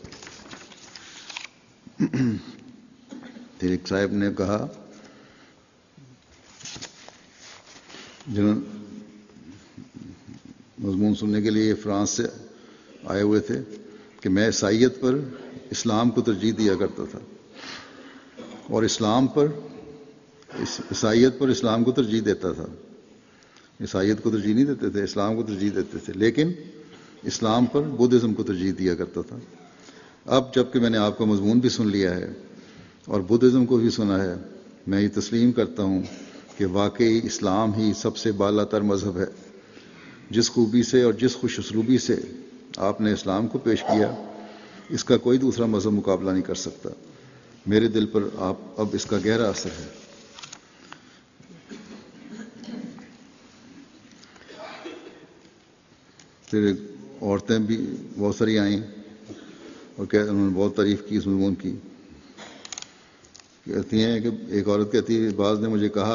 پھر ایک صاحب نے کہا، جنہوں مضمون سننے کے لیے فرانس سے آئے ہوئے تھے، کہ میں عیسائیت پر اسلام کو ترجیح دیا کرتا تھا اور اسلام پر عیسائیت پر اسلام کو ترجیح دیتا تھا۔ عیسائیت کو ترجیح نہیں دیتے تھے، اسلام کو ترجیح دیتے تھے، لیکن اسلام پر بدھزم کو ترجیح دیا کرتا تھا۔ اب جب کہ میں نے آپ کا مضمون بھی سن لیا ہے اور بدھزم کو بھی سنا ہے، میں یہ تسلیم کرتا ہوں کہ واقعی اسلام ہی سب سے بالا تر مذہب ہے۔ جس خوبی سے اور جس خوش اسلوبی سے آپ نے اسلام کو پیش کیا، اس کا کوئی دوسرا مذہب مقابلہ نہیں کر سکتا۔ میرے دل پر آپ اب اس کا گہرا اثر ہے۔ پھر ایک عورتیں بھی بہت ساری آئیں اور کہ انہوں نے بہت تعریف کی اس مضمون کی. کہتی ہیں کہ ایک عورت کہتی ہے بعض نے مجھے کہا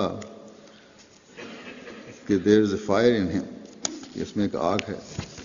کہ دیر از اے فائر ان ہم، اس میں ایک آگ ہے.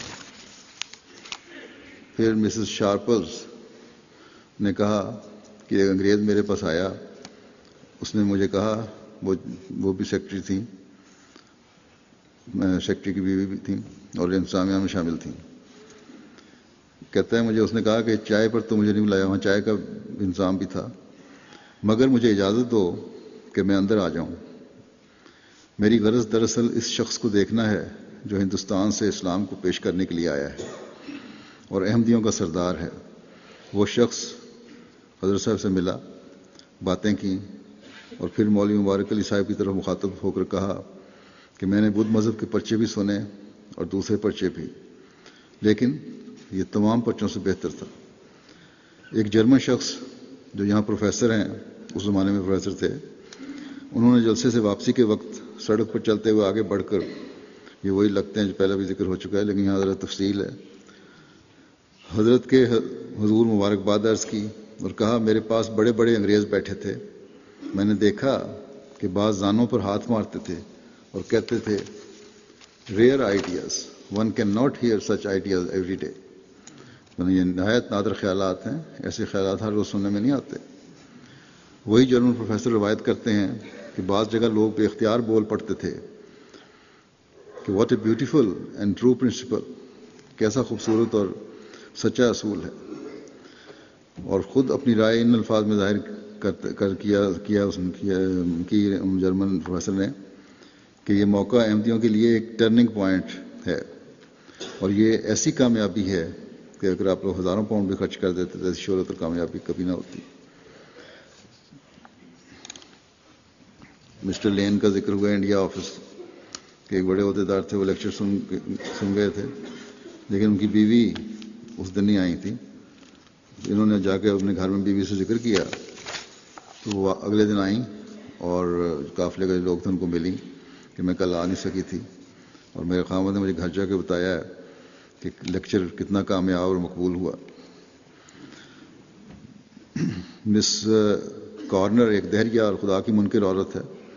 پھر مسز شارپلز نے کہا کہ ایک انگریز میرے پاس آیا، اس نے مجھے کہا، وہ وہ بھی سیکرٹری تھیں، سیکرٹری کی بیوی بھی تھیں اور انتظامیہ میں شامل تھیں. کہتا ہے مجھے اس نے کہا کہ چائے پر تو مجھے نہیں بلایا، وہاں چائے کا انتظام بھی تھا، مگر مجھے اجازت دو کہ میں اندر آ جاؤں. میری غرض دراصل اس شخص کو دیکھنا ہے جو ہندوستان سے اسلام کو پیش کرنے کے لیے آیا ہے اور احمدیوں کا سردار ہے. وہ شخص حضرت صاحب سے ملا، باتیں کیں اور پھر مولوی مبارک علی صاحب کی طرف مخاطب ہو کر کہا کہ میں نے بدھ مذہب کے پرچے بھی سنے اور دوسرے پرچے بھی، لیکن یہ تمام پرچوں سے بہتر تھا. ایک جرمن شخص جو یہاں پروفیسر ہیں، اس زمانے میں پروفیسر تھے، انہوں نے جلسے سے واپسی کے وقت سڑک پر چلتے ہوئے آگے بڑھ کر، یہ وہی لگتے ہیں جو پہلے بھی ذکر ہو چکا ہے لیکن یہاں ذرا تفصیل ہے، حضرت کے حضور مبارکباد عرض کی اور کہا میرے پاس بڑے بڑے انگریز بیٹھے تھے، میں نے دیکھا کہ بعض زانوں پر ہاتھ مارتے تھے اور کہتے تھے rare ideas, one can not hear such ideas every day. یہ نہایت نادر خیالات ہیں، ایسے خیالات ہر روز سننے میں نہیں آتے. وہی جرمن پروفیسر روایت کرتے ہیں کہ بعض جگہ لوگ بے اختیار بول پڑتے تھے کہ what a beautiful and true principle, کیسا خوبصورت اور سچا اصول ہے، اور خود اپنی رائے ان الفاظ میں ظاہر کر, کر کیا کیا اس کیا کی جرمن پروفیسر نے کہ یہ موقع احمدیوں کے لیے ایک ٹرننگ پوائنٹ ہے اور یہ ایسی کامیابی ہے کہ اگر آپ لوگ ہزاروں پاؤنڈ بھی خرچ کر دیتے تو ایسی شہرت اور کامیابی کبھی نہ ہوتی. مسٹر لین کا ذکر ہوا انڈیا آفس کے ایک بڑے عہدیدار تھے، وہ لیکچر سن سن گئے تھے لیکن ان کی بیوی اس دن نہیں آئی تھی. انہوں نے جا کے اپنے گھر میں بیوی سے ذکر کیا تو وہ اگلے دن آئیں اور قافلے کے لوگ تھے ان کو ملی کہ میں کل آ نہیں سکی تھی اور میرے خاوند نے مجھے گھر جا کے بتایا کہ لیکچر کتنا کامیاب اور مقبول ہوا. مس کارنر ایک دہریہ اور خدا کی منکر عورت ہے،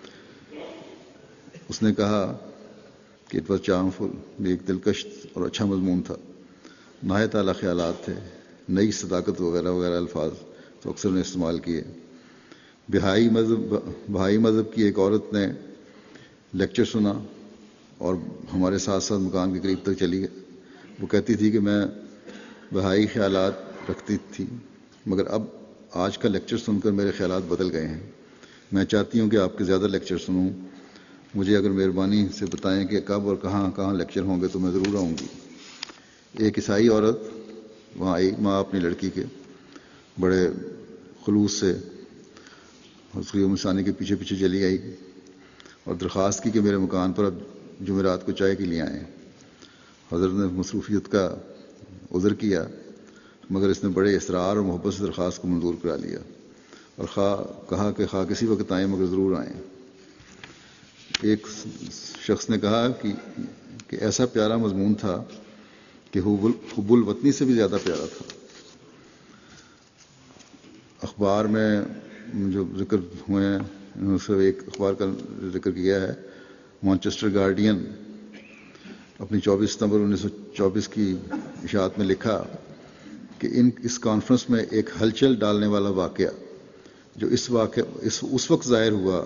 اس نے کہا کہ اٹ واز چارمفل، یہ ایک دلکش اور اچھا مضمون تھا، نہایت اعلیٰ خیالات تھے، نئی صداقت وغیرہ وغیرہ الفاظ تو اکثر نے استعمال کیے. بہائی مذہب بہائی مذہب کی ایک عورت نے لیکچر سنا اور ہمارے ساتھ ساتھ مکان کے قریب تک چلی گئی. وہ کہتی تھی کہ میں بہائی خیالات رکھتی تھی مگر اب آج کا لیکچر سن کر میرے خیالات بدل گئے ہیں. میں چاہتی ہوں کہ آپ کے زیادہ لیکچر سنوں. مجھے اگر مہربانی سے بتائیں کہ کب اور کہاں کہاں لیکچر ہوں گے تو میں ضرور آؤں گی. ایک عیسائی عورت وہاں آئی، ماں اپنی لڑکی کے بڑے خلوص سے اس کی مسانی کے پیچھے پیچھے چلی آئی اور درخواست کی کہ میرے مکان پر اب جمعرات کو چائے کے لیے آئیں. حضرت نے مصروفیت کا عذر کیا مگر اس نے بڑے اصرار اور محبت سے درخواست کو منظور کرا لیا اور خواہ کہا کہ خواہ کسی وقت آئیں مگر ضرور آئیں. ایک شخص نے کہا کہ, کہ ایسا پیارا مضمون تھا کہ حب الوطنی سے بھی زیادہ پیارا تھا. اخبار میں جو ذکر ہوئے ہیں ان سے ایک اخبار کا ذکر کیا ہے، مانچسٹر گارڈین اپنی چوبیس ستمبر انیس سو چوبیس کی اشاعت میں لکھا کہ ان اس کانفرنس میں ایک ہلچل ڈالنے والا واقعہ جو اس واقع اس اس وقت ظاہر ہوا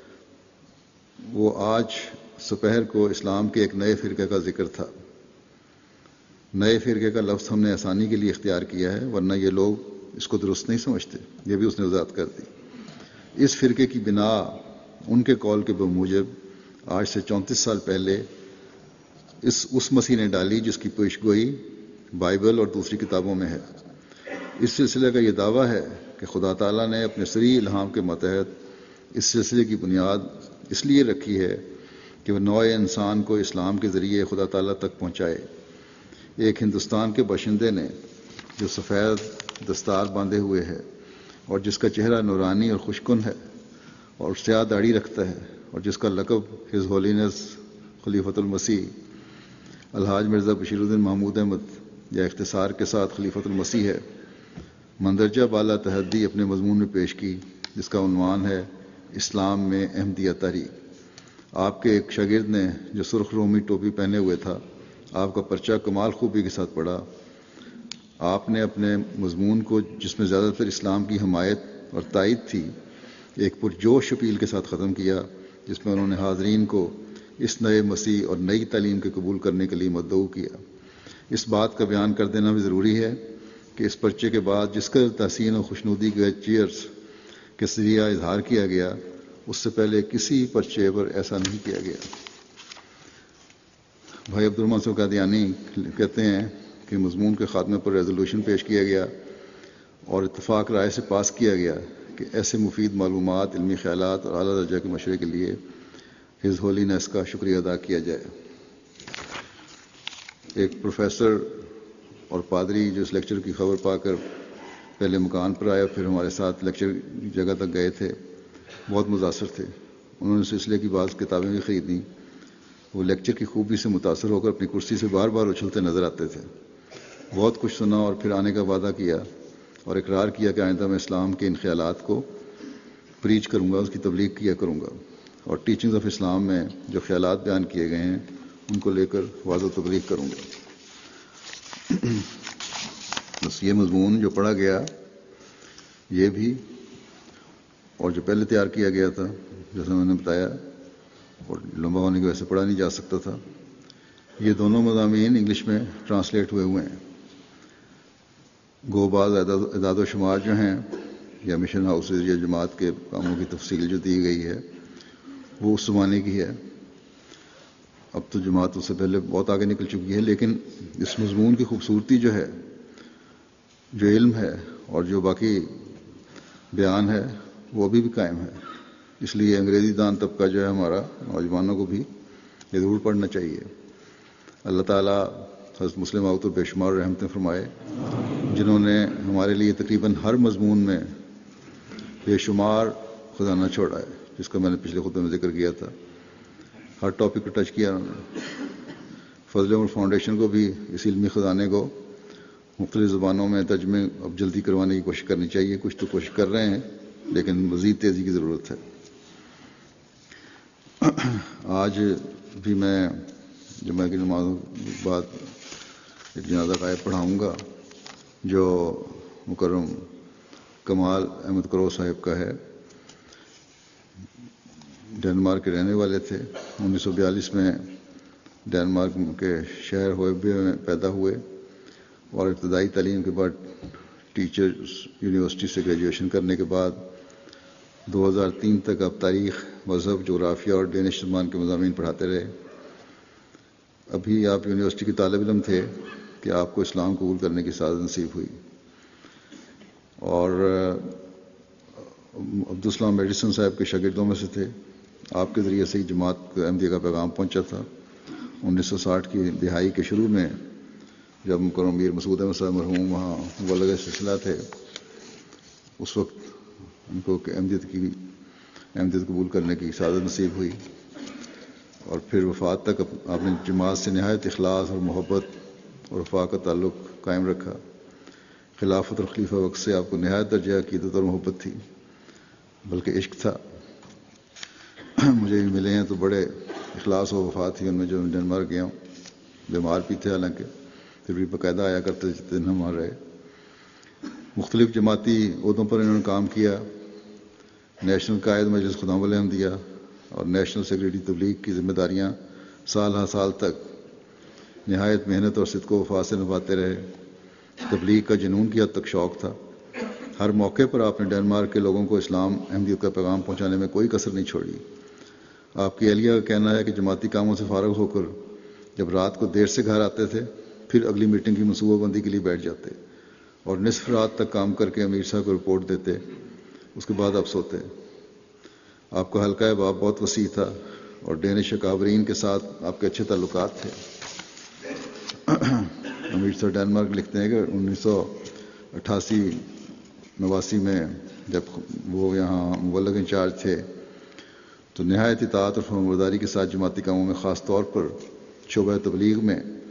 وہ آج سپہر کو اسلام کے ایک نئے فرقے کا ذکر تھا. نئے فرقے کا لفظ ہم نے آسانی کے لیے اختیار کیا ہے ورنہ یہ لوگ اس کو درست نہیں سمجھتے، یہ بھی اس نے وضاحت کر دی. اس فرقے کی بنا ان کے قول کے بموجب آج سے چونتیس سال پہلے اس اس مسیح نے ڈالی جس کی پیشگوئی بائبل اور دوسری کتابوں میں ہے. اس سلسلے کا یہ دعویٰ ہے کہ خدا تعالیٰ نے اپنے سری الہام کے ماتحت اس سلسلے کی بنیاد اس لیے رکھی ہے کہ وہ نوع انسان کو اسلام کے ذریعے خدا تعالیٰ تک پہنچائے. ایک ہندوستان کے باشندے نے جو سفید دستار باندھے ہوئے ہے اور جس کا چہرہ نورانی اور خوشکن ہے اور سیاہ داڑھی رکھتا ہے اور جس کا لقب ہز ہولینس خلیفۃ المسیح الحاج مرزا بشیر الدین محمود احمد یا اختصار کے ساتھ خلیفۃ المسیح ہے، مندرجہ بالا تحدی اپنے مضمون میں پیش کی، جس کا عنوان ہے اسلام میں احمدیہ تحریک۔ آپ کے ایک شاگرد نے جو سرخ رومی ٹوپی پہنے ہوئے تھا، آپ کا پرچہ کمال خوبی کے ساتھ پڑھا۔ آپ نے اپنے مضمون کو، جس میں زیادہ تر اسلام کی حمایت اور تائید تھی، ایک پرجوش اپیل کے ساتھ ختم کیا، جس میں انہوں نے حاضرین کو اس نئے مسیح اور نئی تعلیم کے قبول کرنے کے لیے مدعو کیا۔ اس بات کا بیان کر دینا بھی ضروری ہے کہ اس پرچے کے بعد جس کا تحسین و خوشنودی کے چیئرز کے ذریعہ اظہار کیا گیا، اس سے پہلے کسی پرچے پر ایسا نہیں کیا گیا۔ بھائی عبدالرحمٰن صاحب قادیانی کہتے ہیں کہ مضمون کے خاتمے پر ریزولوشن پیش کیا گیا اور اتفاق رائے سے پاس کیا گیا کہ ایسے مفید معلومات، علمی خیالات اور اعلیٰ درجہ کے مشورے کے لیے ہز ہولینس کا شکریہ ادا کیا جائے۔ ایک پروفیسر اور پادری جو اس لیکچر کی خبر پا کر پہلے مکان پر آئے، پھر ہمارے ساتھ لیکچر کی جگہ تک گئے تھے، بہت متاثر تھے۔ انہوں نے سلسلے کی بعض کتابیں بھی خریدیں۔ وہ لیکچر کی خوبی سے متاثر ہو کر اپنی کرسی سے بار بار اچھلتے نظر آتے تھے۔ بہت کچھ سنا اور پھر آنے کا وعدہ کیا اور اقرار کیا کہ آئندہ میں اسلام کے ان خیالات کو پریچ کروں گا، اس کی تبلیغ کیا کروں گا، اور ٹیچنگز آف اسلام میں جو خیالات بیان کیے گئے ہیں ان کو لے کر واضح و تبلیغ کروں گا۔ بس یہ مضمون جو پڑھا گیا، یہ بھی اور جو پہلے تیار کیا گیا تھا، جیسا میں نے بتایا، اور لمبا ہونے کی وجہ سے پڑھا نہیں جا سکتا تھا، یہ دونوں مضامین انگلش میں ٹرانسلیٹ ہوئے ہوئے ہیں۔ گو بعض اعداد و شمار جو ہیں یا مشن ہاؤسز یا جماعت کے کاموں کی تفصیل جو دی گئی ہے وہ اس زمانے کی ہے۔ اب تو جماعت اس سے پہلے بہت آگے نکل چکی ہے، لیکن اس مضمون کی خوبصورتی جو ہے، جو علم ہے اور جو باقی بیان ہے، وہ ابھی بھی قائم ہے۔ اس لیے انگریزی دان طبقہ جو ہے ہمارا، نوجوانوں کو بھی یہ ضرور پڑھنا چاہیے۔ اللہ تعالیٰ حضرت مسلم موعود بے شمار رحمتیں فرمائے، جنہوں نے ہمارے لیے تقریباً ہر مضمون میں بے شمار خزانہ چھوڑا ہے، جس کا میں نے پچھلے خطبے میں ذکر کیا تھا۔ ہر ٹاپک کو ٹچ کیا انہوں نے۔ فضل عمر فاؤنڈیشن کو بھی اس علمی خزانے کو مختلف زبانوں میں ترجمے اب جلدی کروانے کی کوشش کرنی چاہیے۔ کچھ تو کوشش کر رہے ہیں، لیکن مزید تیزی کی ضرورت ہے۔ آج بھی میں جمعہ کی نماز کے بعد ایک جنازہ غائب پڑھاؤں گا جو مکرم کمال احمد کرو صاحب کا ہے۔ ڈنمارک کے رہنے والے تھے۔ انیس سو بیالیس میں ڈنمارک کے شہر ہوئبے میں پیدا ہوئے اور ابتدائی تعلیم کے بعد ٹیچر یونیورسٹی سے گریجویشن کرنے کے بعد دو ہزار تین تک آپ تاریخ، مذہب، جغرافیہ اور ڈینش زبان کے مضامین پڑھاتے رہے۔ ابھی آپ یونیورسٹی کے طالب علم تھے کہ آپ کو اسلام قبول کرنے کی سعادت نصیب ہوئی، اور عبدالسلام میڈیسن صاحب کے شاگردوں میں سے تھے۔ آپ کے ذریعے سے ہی جماعت کو احمدیہ کا پیغام پہنچا تھا۔ انیس سو ساٹھ کی دہائی کے شروع میں جب مکرم میر مسعود احمد صاحب مرحوم وہاں مبلغ سلسلہ تھے، اس وقت ان کو احمدیت کی احمدیت قبول کرنے کی سعادت نصیب ہوئی، اور پھر وفات تک آپ نے جماعت سے نہایت اخلاص اور محبت اور وفا کا تعلق قائم رکھا۔ خلافت اور خلیفہ وقت سے آپ کو نہایت درجہ عقیدت اور محبت تھی، بلکہ عشق تھا۔ مجھے بھی ملے ہیں تو بڑے اخلاص و وفا تھی ان میں، جو ڈنمارک گیا ہوں۔ بیمار بھی تھے حالانکہ، پھر بھی باقاعدہ آیا کرتے جتنے دن ہم رہے۔ مختلف جماعتی عہدوں پر انہوں نے کام کیا۔ نیشنل قائد مجلس خدام الاحمدیہ اور نیشنل سیکریٹری تبلیغ کی ذمہ داریاں سال ہر سال تک نہایت محنت اور صدق و وفا سے نبھاتے رہے۔ تبلیغ کا جنون کی حد تک شوق تھا۔ ہر موقع پر آپ نے ڈنمارک کے لوگوں کو اسلام احمدیت کا پیغام پہنچانے میں کوئی کسر نہیں چھوڑی۔ آپ کی اہلیہ کا کہنا ہے کہ جماعتی کاموں سے فارغ ہو کر جب رات کو دیر سے گھر آتے تھے، پھر اگلی میٹنگ کی منصوبہ بندی کے لیے بیٹھ جاتے اور نصف رات تک کام کر کے امیر صاحب کو رپورٹ دیتے۔ اس کے بعد آپ سوتے۔ آپ کا حلقہ باب بہت وسیع تھا اور ڈینش اکابرین کے ساتھ آپ کے اچھے تعلقات تھے۔ امیر صاحب ڈنمارک لکھتے ہیں کہ انیس سو اٹھاسی نواسی میں جب وہ یہاں مبلغ انچارج تھے تو نہایت اطاعت اور فرمانبرداری کے ساتھ جماعتی کاموں میں، خاص طور پر شعبہ تبلیغ میں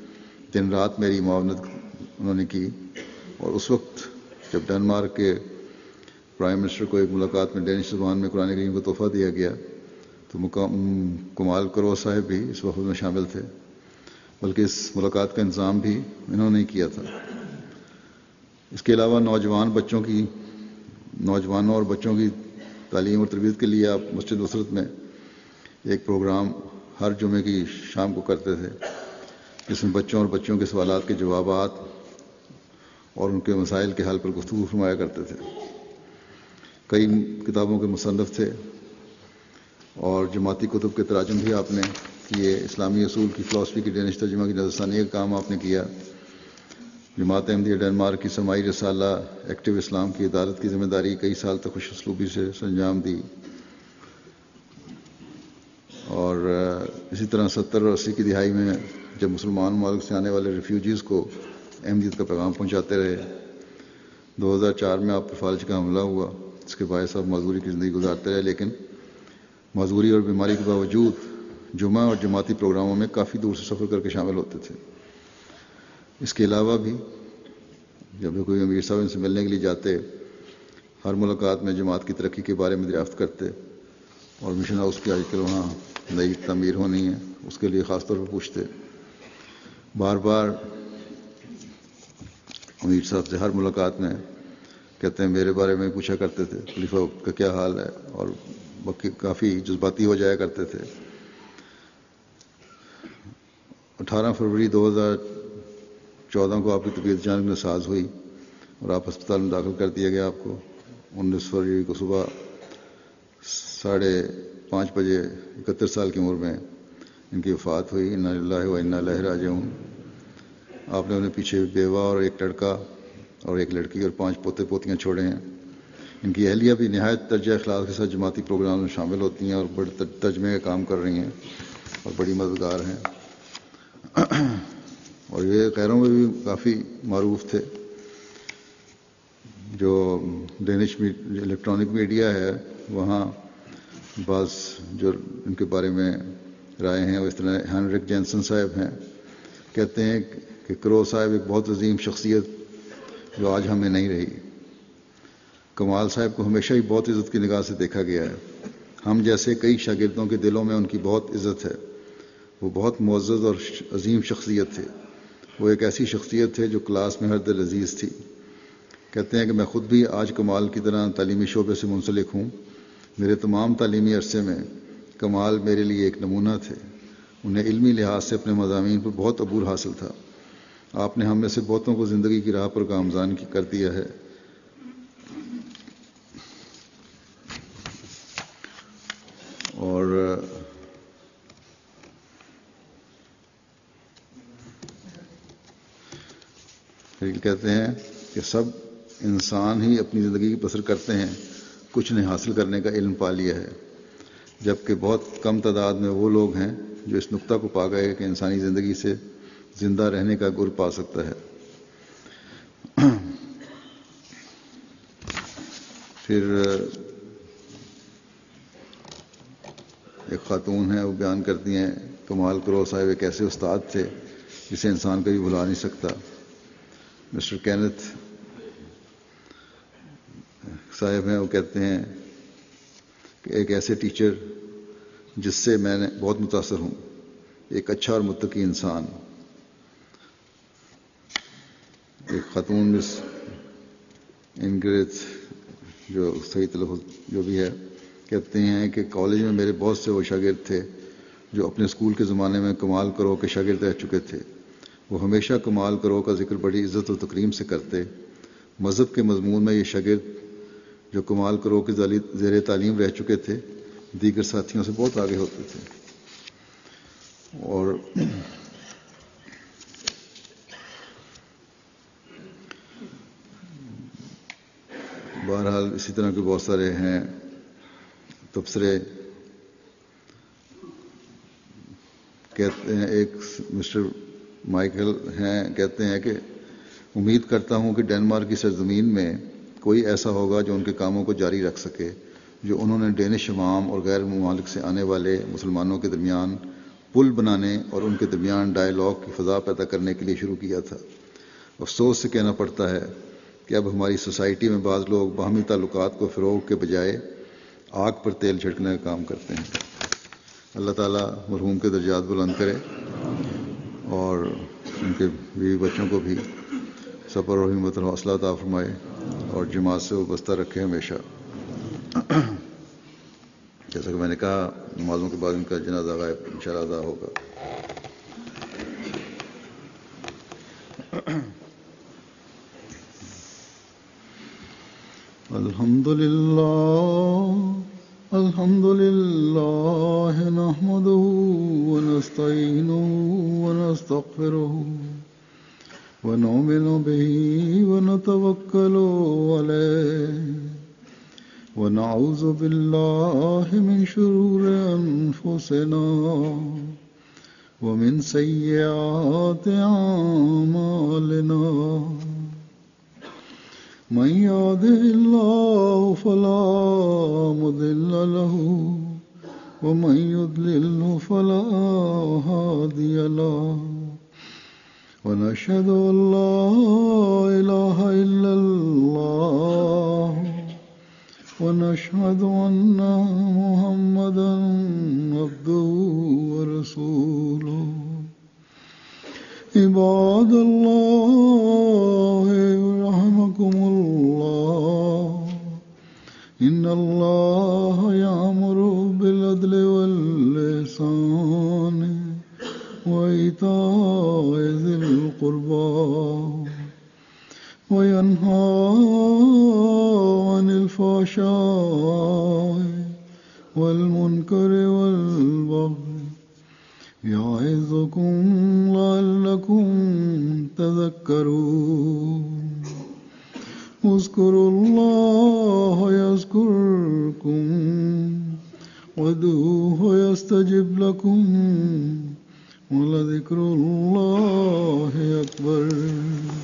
دن رات میری معاونت انہوں نے کی، اور اس وقت جب ڈنمارک کے پرائم منسٹر کو ایک ملاقات میں ڈینش زبان میں قرآن کریم کو تحفہ دیا گیا تو کمال کرو صاحب بھی اس وفد میں شامل تھے، بلکہ اس ملاقات کا انتظام بھی انہوں نے کیا تھا۔ اس کے علاوہ نوجوان بچوں کی نوجوانوں اور بچوں کی تعلیم اور تربیت کے لیے آپ مسجد نصرت میں ایک پروگرام ہر جمعے کی شام کو کرتے تھے، جس میں بچوں اور بچوں کے سوالات کے جوابات اور ان کے مسائل کے حل پر گفتگو فرمایا کرتے تھے۔ کئی کتابوں کے مصنف تھے اور جماعتی کتب کے تراجم بھی آپ نے کیے۔ اسلامی اصول کی فلاسفی کی ڈینش ترجمہ کی نظر ثانی کا کام آپ نے کیا۔ جماعت احمدیہ ڈنمارک کی سرمائی رسالہ ایکٹیو اسلام کی ادارت کی ذمہ داری کئی سال تک خوش اسلوبی سے سرانجام دی، اور اسی طرح ستر اور اسی کی دہائی میں جب مسلمان ممالک سے آنے والے ریفیوجیز کو احمدیت کا پیغام پہنچاتے رہے۔ دو ہزار چار میں آپ پر فالج کا حملہ ہوا، اس کے باعث آپ معذوری کی زندگی گزارتے رہے، لیکن معذوری اور بیماری کے باوجود جمعہ اور جماعتی پروگراموں میں کافی دور سے سفر کر کے شامل ہوتے تھے۔ اس کے علاوہ بھی جب بھی کوئی امیر صاحب ان سے ملنے کے لیے جاتے، ہر ملاقات میں جماعت کی ترقی کے بارے میں دریافت کرتے، اور مشن ہاؤس کی آج کل وہاں نئی تعمیر ہونی ہے اس کے لیے خاص طور پر پوچھتے۔ بار بار امیر صاحب سے ہر ملاقات میں کہتے ہیں میرے بارے میں پوچھا کرتے تھے، خلیفہ کا کیا حال ہے، اور کافی جذباتی ہو جایا کرتے تھے۔ اٹھارہ فروری دو ہزار چودہ کو آپ کی طبیعت جانب ناساز ہوئی اور آپ ہسپتال میں داخل کر دیا گیا۔ آپ کو انیس فروری کو صبح ساڑھے پانچ بجے اکہتر سال کی عمر میں ان کی وفات ہوئی۔ انا للہ و انا الیہ راجعون۔ آپ نے انہیں پیچھے بیوہ اور ایک لڑکا اور ایک لڑکی اور پانچ پوتے پوتیاں چھوڑے ہیں۔ ان کی اہلیہ بھی نہایت درجہ اخلاق کے ساتھ جماعتی پروگرام میں شامل ہوتی ہیں اور بڑے ترجمے کا کام کر رہی ہیں اور بڑی مددگار ہیں، اور یہ غیروں میں بھی کافی معروف تھے۔ جو ڈینش الیکٹرانک میڈیا ہے وہاں بعض جو ان کے بارے میں رائے ہیں، اور اس طرح ہینرک جینسن صاحب ہیں، کہتے ہیں کہ کرو صاحب ایک بہت عظیم شخصیت جو آج ہمیں نہیں رہی۔ کمال صاحب کو ہمیشہ ہی بہت عزت کی نگاہ سے دیکھا گیا ہے۔ ہم جیسے کئی شاگردوں کے دلوں میں ان کی بہت عزت ہے۔ وہ بہت معزز اور عظیم شخصیت تھے۔ وہ ایک ایسی شخصیت تھے جو کلاس میں ہر دل عزیز تھی۔ کہتے ہیں کہ میں خود بھی آج کمال کی طرح تعلیمی شعبے سے منسلک ہوں۔ میرے تمام تعلیمی عرصے میں کمال میرے لیے ایک نمونہ تھے۔ انہیں علمی لحاظ سے اپنے مضامین پر بہت عبور حاصل تھا۔ آپ نے ہم میں سے بہتوں کو زندگی کی راہ پر گامزن کر دیا ہے۔ اور پھر کہتے ہیں کہ سب انسان ہی اپنی زندگی کی بسر کرتے ہیں، کچھ نے حاصل کرنے کا علم پا لیا ہے، جبکہ بہت کم تعداد میں وہ لوگ ہیں جو اس نقطہ کو پا گئے کہ انسانی زندگی سے زندہ رہنے کا گر پا سکتا ہے۔ پھر ایک خاتون ہیں، وہ بیان کرتی ہیں کمال کرو صاحب ایک ایسے استاد تھے جسے انسان کبھی بھلا نہیں سکتا۔ مسٹر کینتھ صاحب ہیں، وہ کہتے ہیں کہ ایک ایسے ٹیچر جس سے میں نے بہت متاثر ہوں، ایک اچھا اور متقی انسان۔ ایک خاتون مس انگریز جو صحیح تلفظ جو بھی ہے، کہتے ہیں کہ کالج میں میرے بہت سے وہ شاگرد تھے جو اپنے اسکول کے زمانے میں کمال کرو کے شاگرد رہ چکے تھے۔ وہ ہمیشہ کمال کرو کا ذکر بڑی عزت و تکریم سے کرتے۔ مذہب کے مضمون میں یہ شاگرد جو کمال کرو کے زیر تعلیم رہ چکے تھے دیگر ساتھیوں سے بہت آگے ہوتے تھے۔ اور بہرحال اسی طرح کے بہت سارے ہیں تبصرے۔ کہتے ہیں ایک مسٹر مائیکل ہیں، کہتے ہیں کہ امید کرتا ہوں کہ ڈنمارک کی سرزمین میں کوئی ایسا ہوگا جو ان کے کاموں کو جاری رکھ سکے جو انہوں نے ڈینش عوام اور غیر ممالک سے آنے والے مسلمانوں کے درمیان پل بنانے اور ان کے درمیان ڈائیلاگ کی فضا پیدا کرنے کے لیے شروع کیا تھا۔ افسوس سے کہنا پڑتا ہے کہ اب ہماری سوسائٹی میں بعض لوگ باہمی تعلقات کو فروغ کے بجائے آگ پر تیل چھڑکنے کا کام کرتے ہیں۔ اللہ تعالیٰ مرحوم کے درجات بلند کرے اور ان کے بیوی بچوں کو بھی صبر اور ہمت اور حوصلہ عطا فرمائے اور جماعت سے وابستہ رکھے ہمیشہ۔ جیسا کہ میں نے کہا، نمازوں کے بعد ان کا جنازہ غائب انشاءاللہ ادا ہوگا۔ الحمد للہ الحمد للہ نحمده ونستعینه ونستغفره ونؤمن به ونتوکل علیہ ونعوذ باللہ من شرور انفسنا ومن سیئات اعمالنا من يهده الله فلا مضل له ومن يضلل فلا هادي له ونشهد أن لا إله إلا الله ونشهد أن محمدا عبده ورسوله عباد الله رحمكم الله إن الله يأمر بالعدل والإحسان وإيتاء ذي القربى وينهى عن الفحشاء والمنكر والبغي يعظكم لعلكم تذكرون اذكروا الله يذكركم وادعوه يستجب لكم ولذكر الله أكبر۔